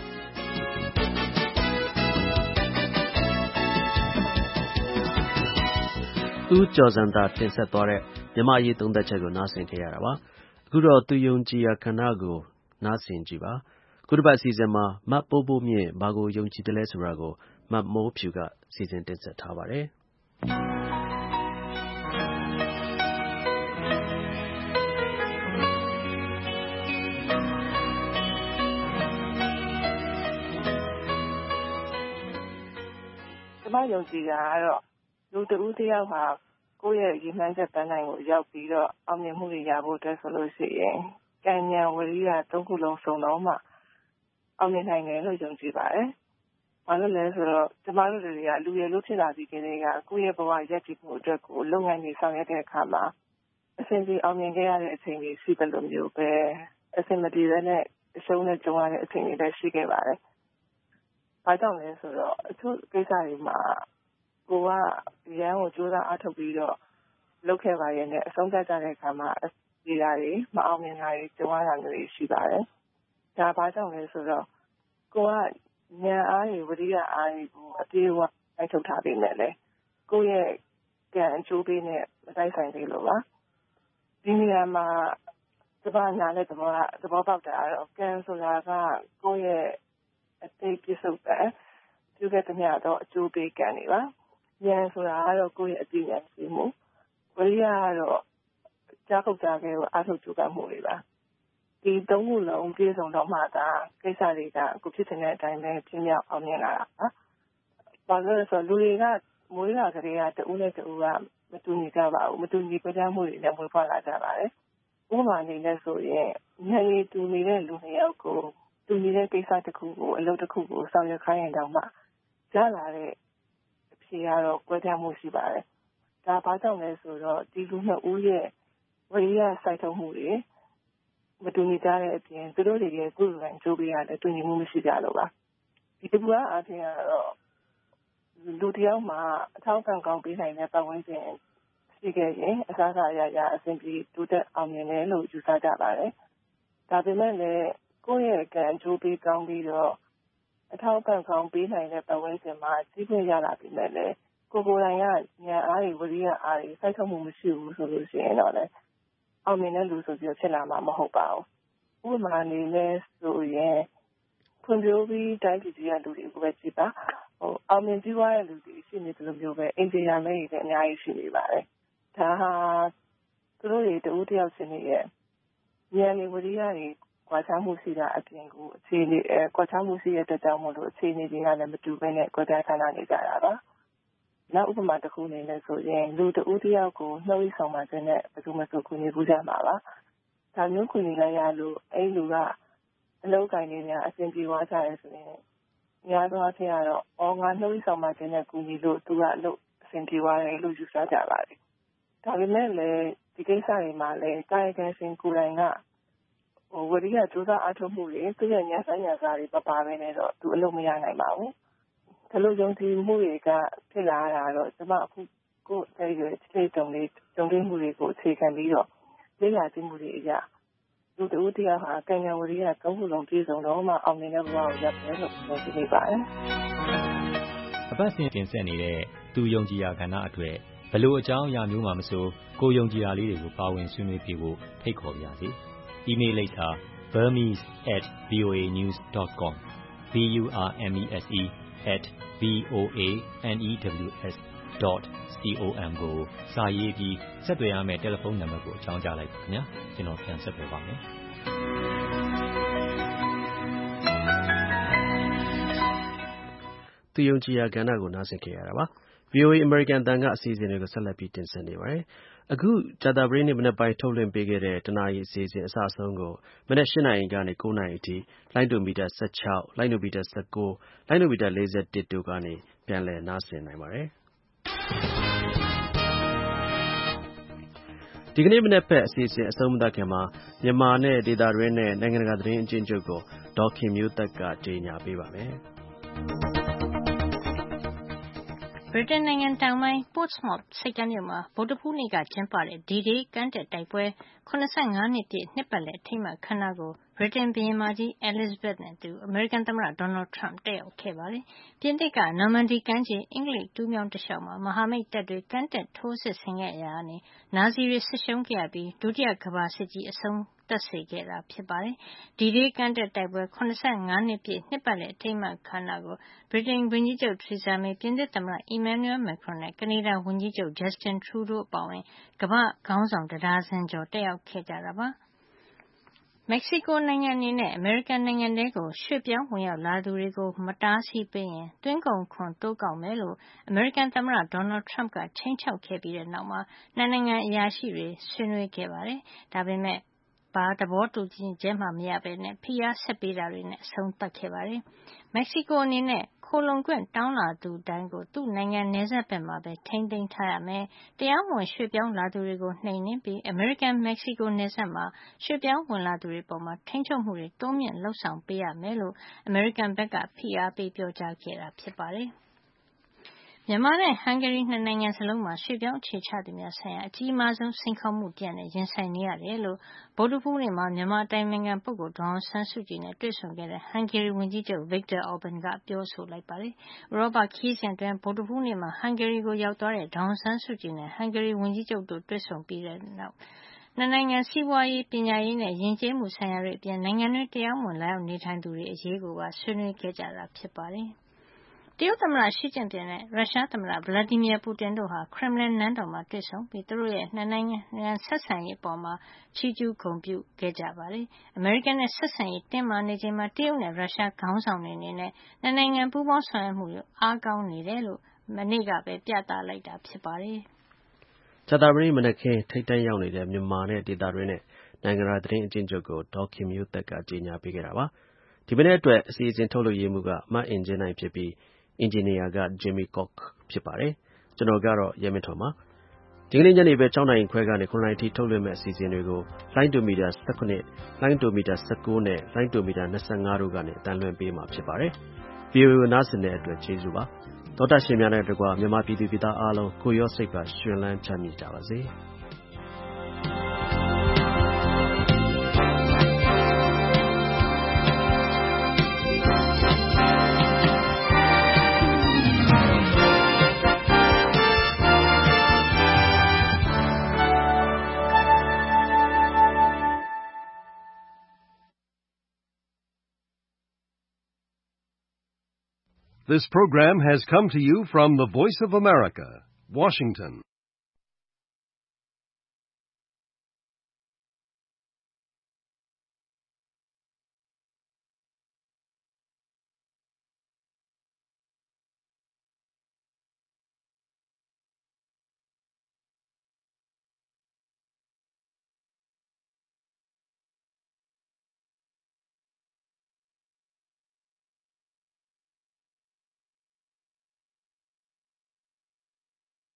Speaker 6: ဦးကျော်စံသာတင်ဆက်သွားတဲ့မြန်မာရေးသုံးသက်ချက်ကိုနားဆင်ခဲ့ရတာပါအခုတော့သူယုံကြည်ရာခဏကိုနားဆင်ကြည့်ပါခုတစ်ပတ်အစီအစဉ်မှာမတ်ပိုးပိုးမြင့်ဘာကိုယုံကြည်တယ်လဲဆိုတာကိုမတ်မိုးဖြူကစီစဉ်တင်ဆက်ထားပါတယ်
Speaker 20: ကျမယုံကြည်တာကတော့လူတဦးတယောက်ဟာကိုယ့်ရဲ့ရည်မှန်းချက်ပန်းတိုင်ကိုရောက်ပြီးတော့အောင်မြင်မှုတွေရဖို့အတွက်ဆိုလို့ရှိရင်ကံဉာဏ်ဝိရိယသုံးခုလုံးစုံတော့မှအောင်မြင်နိုင်တယ်လို့ယုံကြည်ပါတယ်။ဘာလို့လဲဆိုတော့ကျမတို့တွေကလူရည်လို့ဖြစ်လာပြီးကြတဲ့ကကိုယ့်ရဲ့ဘဝရည်တည်မှုအတွက်ကိုလုပ်ငန်းတွေဆောင်ရွက်တဲ့အခါမှာအဆင်ပြေအောင်မြင်ခဲ့ရတဲ့အချိန်တွေရှိတယ်လို့မျိုးပဲအဆင်မပြေတဲ့အရှုံးနဲ့ကြုံရတဲ့အချိန်တွေလည်းရှိခဲ့ပါတယ်။ဘာကြောင့်လဲဆိုတော့အချို့ကိစ္စတွေမှာကိုကရန်ကိုကြိုးစားအားထုတ်ပြီးတော့လုပ်ခဲ့ပါရဲ့နဲ့အဆုံးသတ်ကြတဲ့အခါမှာဒီဓာတ်တွေမအောင်မြင်တာတွေကြုံရတာမျိုးတွေရှိပါတယ်။ဒါဘာကြောင့်လဲဆိုတော့ကိုကဉာဏ်အားတွေဝိရိယအားတွေကိုအပြေအဝတိုက်ထုတ်ထားပြီးနဲ့လေကိုယ့်ရဲ့ကံအကျိုးပေးနဲ့မတိုက်ဆိုင်သေးလို့ပါ။ဒီနေရာမှာသဘာဝနာနဲ့သဘောသဘောပေါက်တာကတော့ကံဆိုတာကကိုယ့်ရဲ့အသိပြစ္ဆုတ်ပဲပြုခဲ့တဲ့မြတ်တော့အကျိုးပေးကံတွေပါ။ဉာဏ်ဆိုတာကတော့ကိုယ့်ရဲ့အသိဉာဏ်ရှိမှုဝိရိယကတော့ကြားခုတ်ကြားခဲ့ကိုအားထုတ်ကြိုးပမ်းမှုတွေပါဒီသုံးခုလုံးပြည့်စုံတော့မှသာကိစ္စတွေကအခုဖြစ်တဲ့အတိုင်းပဲပြင်းပြအောင်မြင်လာတာပါဘာလို့လဲဆိုတော့လူတွေကမွေးလာကြတဲ့ကတူနဲ့တူကမတူညီကြပါဘူးမတူညီပြကြမှုတွေနဲ့မွေးဖွားလာကြပါတယ်ဥပမာအနေနဲ့ဆိုရင်ဉာဏ်ရည်တူနေတဲ့လူတွေအကိုတူနေတဲ့ကိစ္စတစ်ခုကိုအလုပ်တစ်ခုကိုဆောင်ရွက်ခိုင်းရင်တောင်မှကြားလာတဲ့အဖြေကတော့ကွဲပြားမှုရှိပါတယ်ဒါဘာကြောင့်လဲဆိုတော့ဒီလူနှစ်ဦးရဲ့ဝိရိယစိုက်ထုတ်မှုတွေမတူညီကြတဲ့အပြင်သူတို့တွေရဲ့ကုသလန်ကြိုးပေးရတယ်တူညီမှုမရှိကြလို့ပါဒီတကူအားဖြင့်ကတော့လူတယောက်မှာအထောက်အပံ့ကောင်းပေးနိုင်တဲ့ပတ်ဝန်းကျင်ရှိခဲ့ရင်အစားအစာရရအဆင်ပြေတိုးတက်အောင်မြင်တယ်လို့ယူဆကြပါတယ်ဒါပေမဲ့လည်းကိုယ့်ရဲ့ကံကြိုးပေးကောင်းပြီးတော့အထောက်အပံ့ကောင်းပေးနိုင်တဲ့ပတ်ဝန်းကျင်မှာကြီးပွားရလာပြီမဲ့လည်းကိုယ်ကိုယ်တိုင်ကဉာဏ်အားတွေဝိရိယအားတွေစိုက်ထုတ်မှုမရှိဘူးဆိုလို့ရှိရင်တော့လေအောင်မြင်တဲ့လူဆိုပြီးဖြစ်လာမှာမဟုတ်ပါဘူးဥပမာအနေနဲ့ဆိုရင်ဖွံ့ဖြိုးပြီးတိုင်းပြည်ကြီးကလူတွေကိုပဲကြည့်ပါဟိုအောင်မြင်ပြီးသွားတဲ့လူတွေရှိနေတယ်လို့မျိုးပဲအင်ဂျင်နီယာတွေလည်းအများကြီးရှိနေပါတယ်ဒါဟာသူတို့တွေတူတယောက်ချင်းတွေရဲ့ဉာဏ်နဲ့ဝိရိယတွေကွာခြားမှုရှိတာအပြင်ကိုအခြေအနေအဲကွာခြားမှုရှိတဲ့အတွက်ကြောင့်မို့လို့အခြေအနေတွေကလည်းမတူဘဲနဲ့ကွာခြားခန္ဓာနေကြတာပါနောက်ဥပမာတစ်ခုအနေနဲ့ဆိုရင်လူတူတယောက်ကိုနှုတ်ဆောင်မှတဲ့နဲ့ဘယ်သူမှဆိုကူညီဘူးကြမှာပါဒါမျိုးကူညီလိုက်ရလို့အဲ့လူကအလုပ်ကိုင်နေများအဆင်ပြေသွားကြရဲဆိုရင်များသောအားဖြင့်ကတော့အော်ငါနှုတ်ဆောင်မှတဲ့နဲ့ကူညီလို့သူကအလုပ်အဆင်ပြေသွားတယ်လို့ယူဆကြပါတယ်ဒါပေမဲ့လည်းဒီကိစ္စတွေမှာလည်းကာယကံရှင်ကိုယ်တိုင်ကဟိုဝရိယကြိုးစားအားထုတ်မှုတွေသူရဲ့ညာဆိုင်ညာစားတွေပပပဲနဲ့တော့သူအလုပ်မရနိုင်ပါဘူးဒါလိုယုံကြည်မှုတွေကဖြစ်လာတာတော့ကျွန်မအခုကိုယ်ရဲ့ခြေတုံလေးတုံးတင်းမှုတွေကိုအခြေခံပြီးတော့လေ့လာကြည့်မှုတွေအရာလူတူတရားဟာကံဉာဏ်ဝရိယသုံးခုလုံးပြည့်စုံတော့မှအောင်မြင်တဲ့ဘဝကိုရောက်တယ်လို့ပြောကြည့်ပါတယ်
Speaker 13: အပတ်စဉ်တင်ဆက်နေတဲ့သူယုံကြည်ရာကဏ္ဍအတွက်ဘလို့အကြောင်းအရာမျိုးမှမဆိုကိုယုံကြည်ရာလေးတွေကိုပါဝင်ဆွေးနွေးပြဖို့ဖိတ်ခေါ်ပါရစေ။ email လိပ်စာ burmese at voa news dot com b u r m e s e at v o a news dot com ကိုစာရေးပြီးဆက်သွယ်ရမယ့်တယ်လီဖုန်းနံပါတ်ကိုအကြောင်းကြားလိုက်ပါခင်ဗျာကျွန်တော်ပြန်ဆက်သွယ်ပါမယ်
Speaker 6: သူယုံကြည်ရာကဏ္ဍကိုနားဆင်ကြရတာပါ ဗွီအိုအေ American အသံကအစီအစဉ်တွေကိုဆက်လက်ပြီးတင်ဆက်နေပါတယ်အခုကြာသပတေးနေ့မနက်ပိုင်းထုတ်လွှင့်ပေးခဲ့တဲ့တနာရီအစီအစဉ်အစအဆုံးကိုမနက်၈နာရီကနေ၉နာရီအထိလိုင်းဒိုမီတာ၁၆လိုင်းဒိုမီတာ၁၉လိုင်းဒိုမီတာ၄၁တို့ကနေပြန်လည်နားဆင်နိုင်ပါတယ်ဒီကနေ့မနက်ဖက်အစီအစဉ်အဆုံးမသတ်ခင်မှာမြန်မာနဲ့ဒေသတွင်းနဲ့နိုင်ငံတကာသတင်းအကျဉ်းချုပ်ကိုဒေါက်ခင်မျိုးသက်ကကြေညာပေးပါမယ်
Speaker 3: ဗြိတိန်နိုင်ငံတောင်ပိုင်း Portsmouth ဆိပ်ကမ်းမြို့မှာဗုဒ္ဓဟူးနေ့ကကျင်းပတဲ့ D-Day ကမ်းတက်တိုက်ပွဲ၇၅နှစ်ပြည့်နှစ်ပတ်လည်အထိမ်းအမှတ်အခမ်းအနားကိုဗြိတိန်ဘုရင်မကြီး Elizabeth နဲ့အတူအမေရိကန်သမ္မတ Donald Trump တက်ရောက်ခဲ့ပါတယ်။ပြင်သစ်က Normandy ကမ်းခြေအင်္ဂလိပ်တူးမြောင်းတလျှောက်မှာမဟာမိတ်တပ်တွေကမ်းတက်ထိုးစစ်ဆင်ခဲ့ရာကနေနာဇီတွေစစ်ရှုံးခဲ့ရပြီးဒုတိယကမ္ဘာစစ်ကြီးအဆုံးသတ်စေခဲ့တာဖြစ်ပါတယ်။ D-Day ကမ်းတက်တိုက်ပွဲ၇၅နှစ်ပြည့်နှစ်ပတ်လည်အထိမ်းအမှတ်အခမ်းအနားကိုဗြိတိန်ဝန်ကြီးချုပ် Theresa May ပြင်သစ်သမ္မတ Emmanuel Macron နဲ့ကနေဒါဝန်ကြီးချုပ် Justin Trudeau အပါအဝင်ကမ္ဘာ့ခေါင်းဆောင်တဒါဇင်ကျော်တက်ရောက်ခဲ့ကြတာပါ။မက္ကဆီကိုနိုင်ငံအနေနဲ့အမေရိကန်နိုင်ငံထဲကိုရွှေ့ပြောင်းဝင်ရောက်လာသူတွေကိုမတားဆီးပေးရင်သွင်းကုန်ခွန်တိုးကောက်မယ်လို့အမေရိကန်သမ္မတ Donald Trump ကခြိမ်းခြောက်ခဲ့ပြီးတဲ့နောက်မှာနှစ်နိုင်ငံအရာရှိတွေဆွေးနွေးခဲ့ပါတယ်။ဒါပေမဲ့ဘာသဘောတူညီချက်မှမရဘဲနဲ့ဖိအားဆက်ပေးတာတွေနဲ့အဆုံးသတ်ခဲ့ပါတယ်။မက္ကဆီကိုအနေနဲ့ခိုလှုံခွင့်တောင်းလာသူတိုင်းကိုသူ့နိုင်ငံနယ်စပ်ဘက်မှာပဲထိန်းသိမ်းထားရမယ်။တရားမဝင်ရွှေ့ပြောင်းလာသူတွေကိုနှိမ်နင်းပြီးအမေရိကန်-မက္ကဆီကိုနယ်စပ်မှာရွှေ့ပြောင်းဝင်လာသူတွေပေါ်မှာထိန်းချုပ်မှုတွေတိုးမြင့်လုပ်ဆောင်ပေးရမယ်လို့အမေရိကန်ဘက်ကဖိအားပေးပြောကြားခဲ့တာဖြစ်ပါတယ်။မြန်မာနဲ့ဟန်ဂေရီနှစ်နိုင်ငံစလုံးမှာရွှေ့ပြောင်းအခြေချသူများဆိုင်ရာအကြီးမားဆုံးစိန်ခေါ်မှုတရပ်နဲ့ရင်ဆိုင်နေရတယ်လို့ဗုဒ္ဓဟူးနေ့မှာမြန်မာအတိုင်ပင်ခံပုဂ္ဂိုလ်ဒေါ်အောင်ဆန်းစုကြည်နဲ့တွေ့ဆုံခဲ့တဲ့ဟန်ဂေရီဝန်ကြီးချုပ် Viktor Orban ကပြောဆိုလိုက်ပါတယ်။ဥရောပခရီးစဉ်အတွင်းဗုဒ္ဓဟူးနေ့မှာဟန်ဂေရီကိုရောက်သွားတဲ့ဒေါ်အောင်ဆန်းစုကြည်နဲ့ဟန်ဂေရီဝန်ကြီးချုပ်တို့တွေ့ဆုံပြီးတဲ့နောက်နှစ်နိုင်ငံစီးပွားရေးပညာရေးနဲ့ယဉ်ကျေးမှုဆိုင်ရာတွေအပြင်နိုင်ငံတွင်းတရားမဝင်လာရောက်နေထိုင်သူတွေအရေးကိုပါဆွေးနွေးခဲ့ကြတာဖြစ်ပါတယ်။တရုတ်သမ္မတရှီကျင့်ပင်နဲ့ရုရှားသမ္မတ Vladimir Putin တို့ဟာခရမလင်နန်းတော်မှာတွေ့ဆုံပြီးသူတို့ရဲ့နှစ်နိုင်ငံဆက်ဆံရေးအပေါ်ချီးကျူးဂုဏ်ပြုခဲ့ကြပါတယ်။အမေရိကန်နဲ့ဆက်ဆံရေးတင်းမာနေချိန်မှာတရုတ်နဲ့ရုရှားခေါင်းဆောင်တွေအနေနဲ့နှစ်နိုင်ငံပူးပေါင်းဆောင်ရွက်မှုအားကောင်းနေတယ်လို့မနေ့ကပဲပြသလိုက်တာဖြစ်ပါတယ်
Speaker 6: ။ကြာသပတေးမနက်ခင်းထိပ်တန်းရောက်နေတဲ့မြန်မာနဲ့ဒေသတွင်းနဲ့နိုင်ငံတကာသတင်းအကျဉ်းချုပ်ကိုဒေါက်ခင်မျိုးသက်ကကြေညာပေးခဲ့တာပါ။ဒီမနေ့အတွက်အစီအစဉ်ထုတ်လုပ်ရေးမှူးကမအင်ဂျင်နိုင်ဖြစ်ပြီးအင်ဂျင်နီယာက Jimmy Cook ဖြစ်ပါတယ်။ကျွန်တော်ကတော့ရဲမင်းထွန်းပါ။ဒီကနေ့ညနေပဲ၆နာရီခွဲကနေ၇နာရီထိထုတ်လွှင့်မဲ့အစီအစဉ်တွေကိုလိုင်းဒိုမီတာ၁၇လိုင်းဒိုမီတာ၁၉နဲ့လိုင်းဒိုမီတာ၂၅တို့ကနေအတန်းလွှင့်ပေးမှာဖြစ်ပါတယ်။ ဗွီအိုအေကိုနားဆင်တဲ့အတွက်ကျေးဇူးပါ။သောတာရှင်များနဲ့တကွာမြန်မာပြည်သူပြည်သားအားလုံးကိုရောစိတ်ပါရှင်လန်းချမ်းမြေ့ကြပါစေ။
Speaker 1: This program has come to you from the Voice of America, Washington.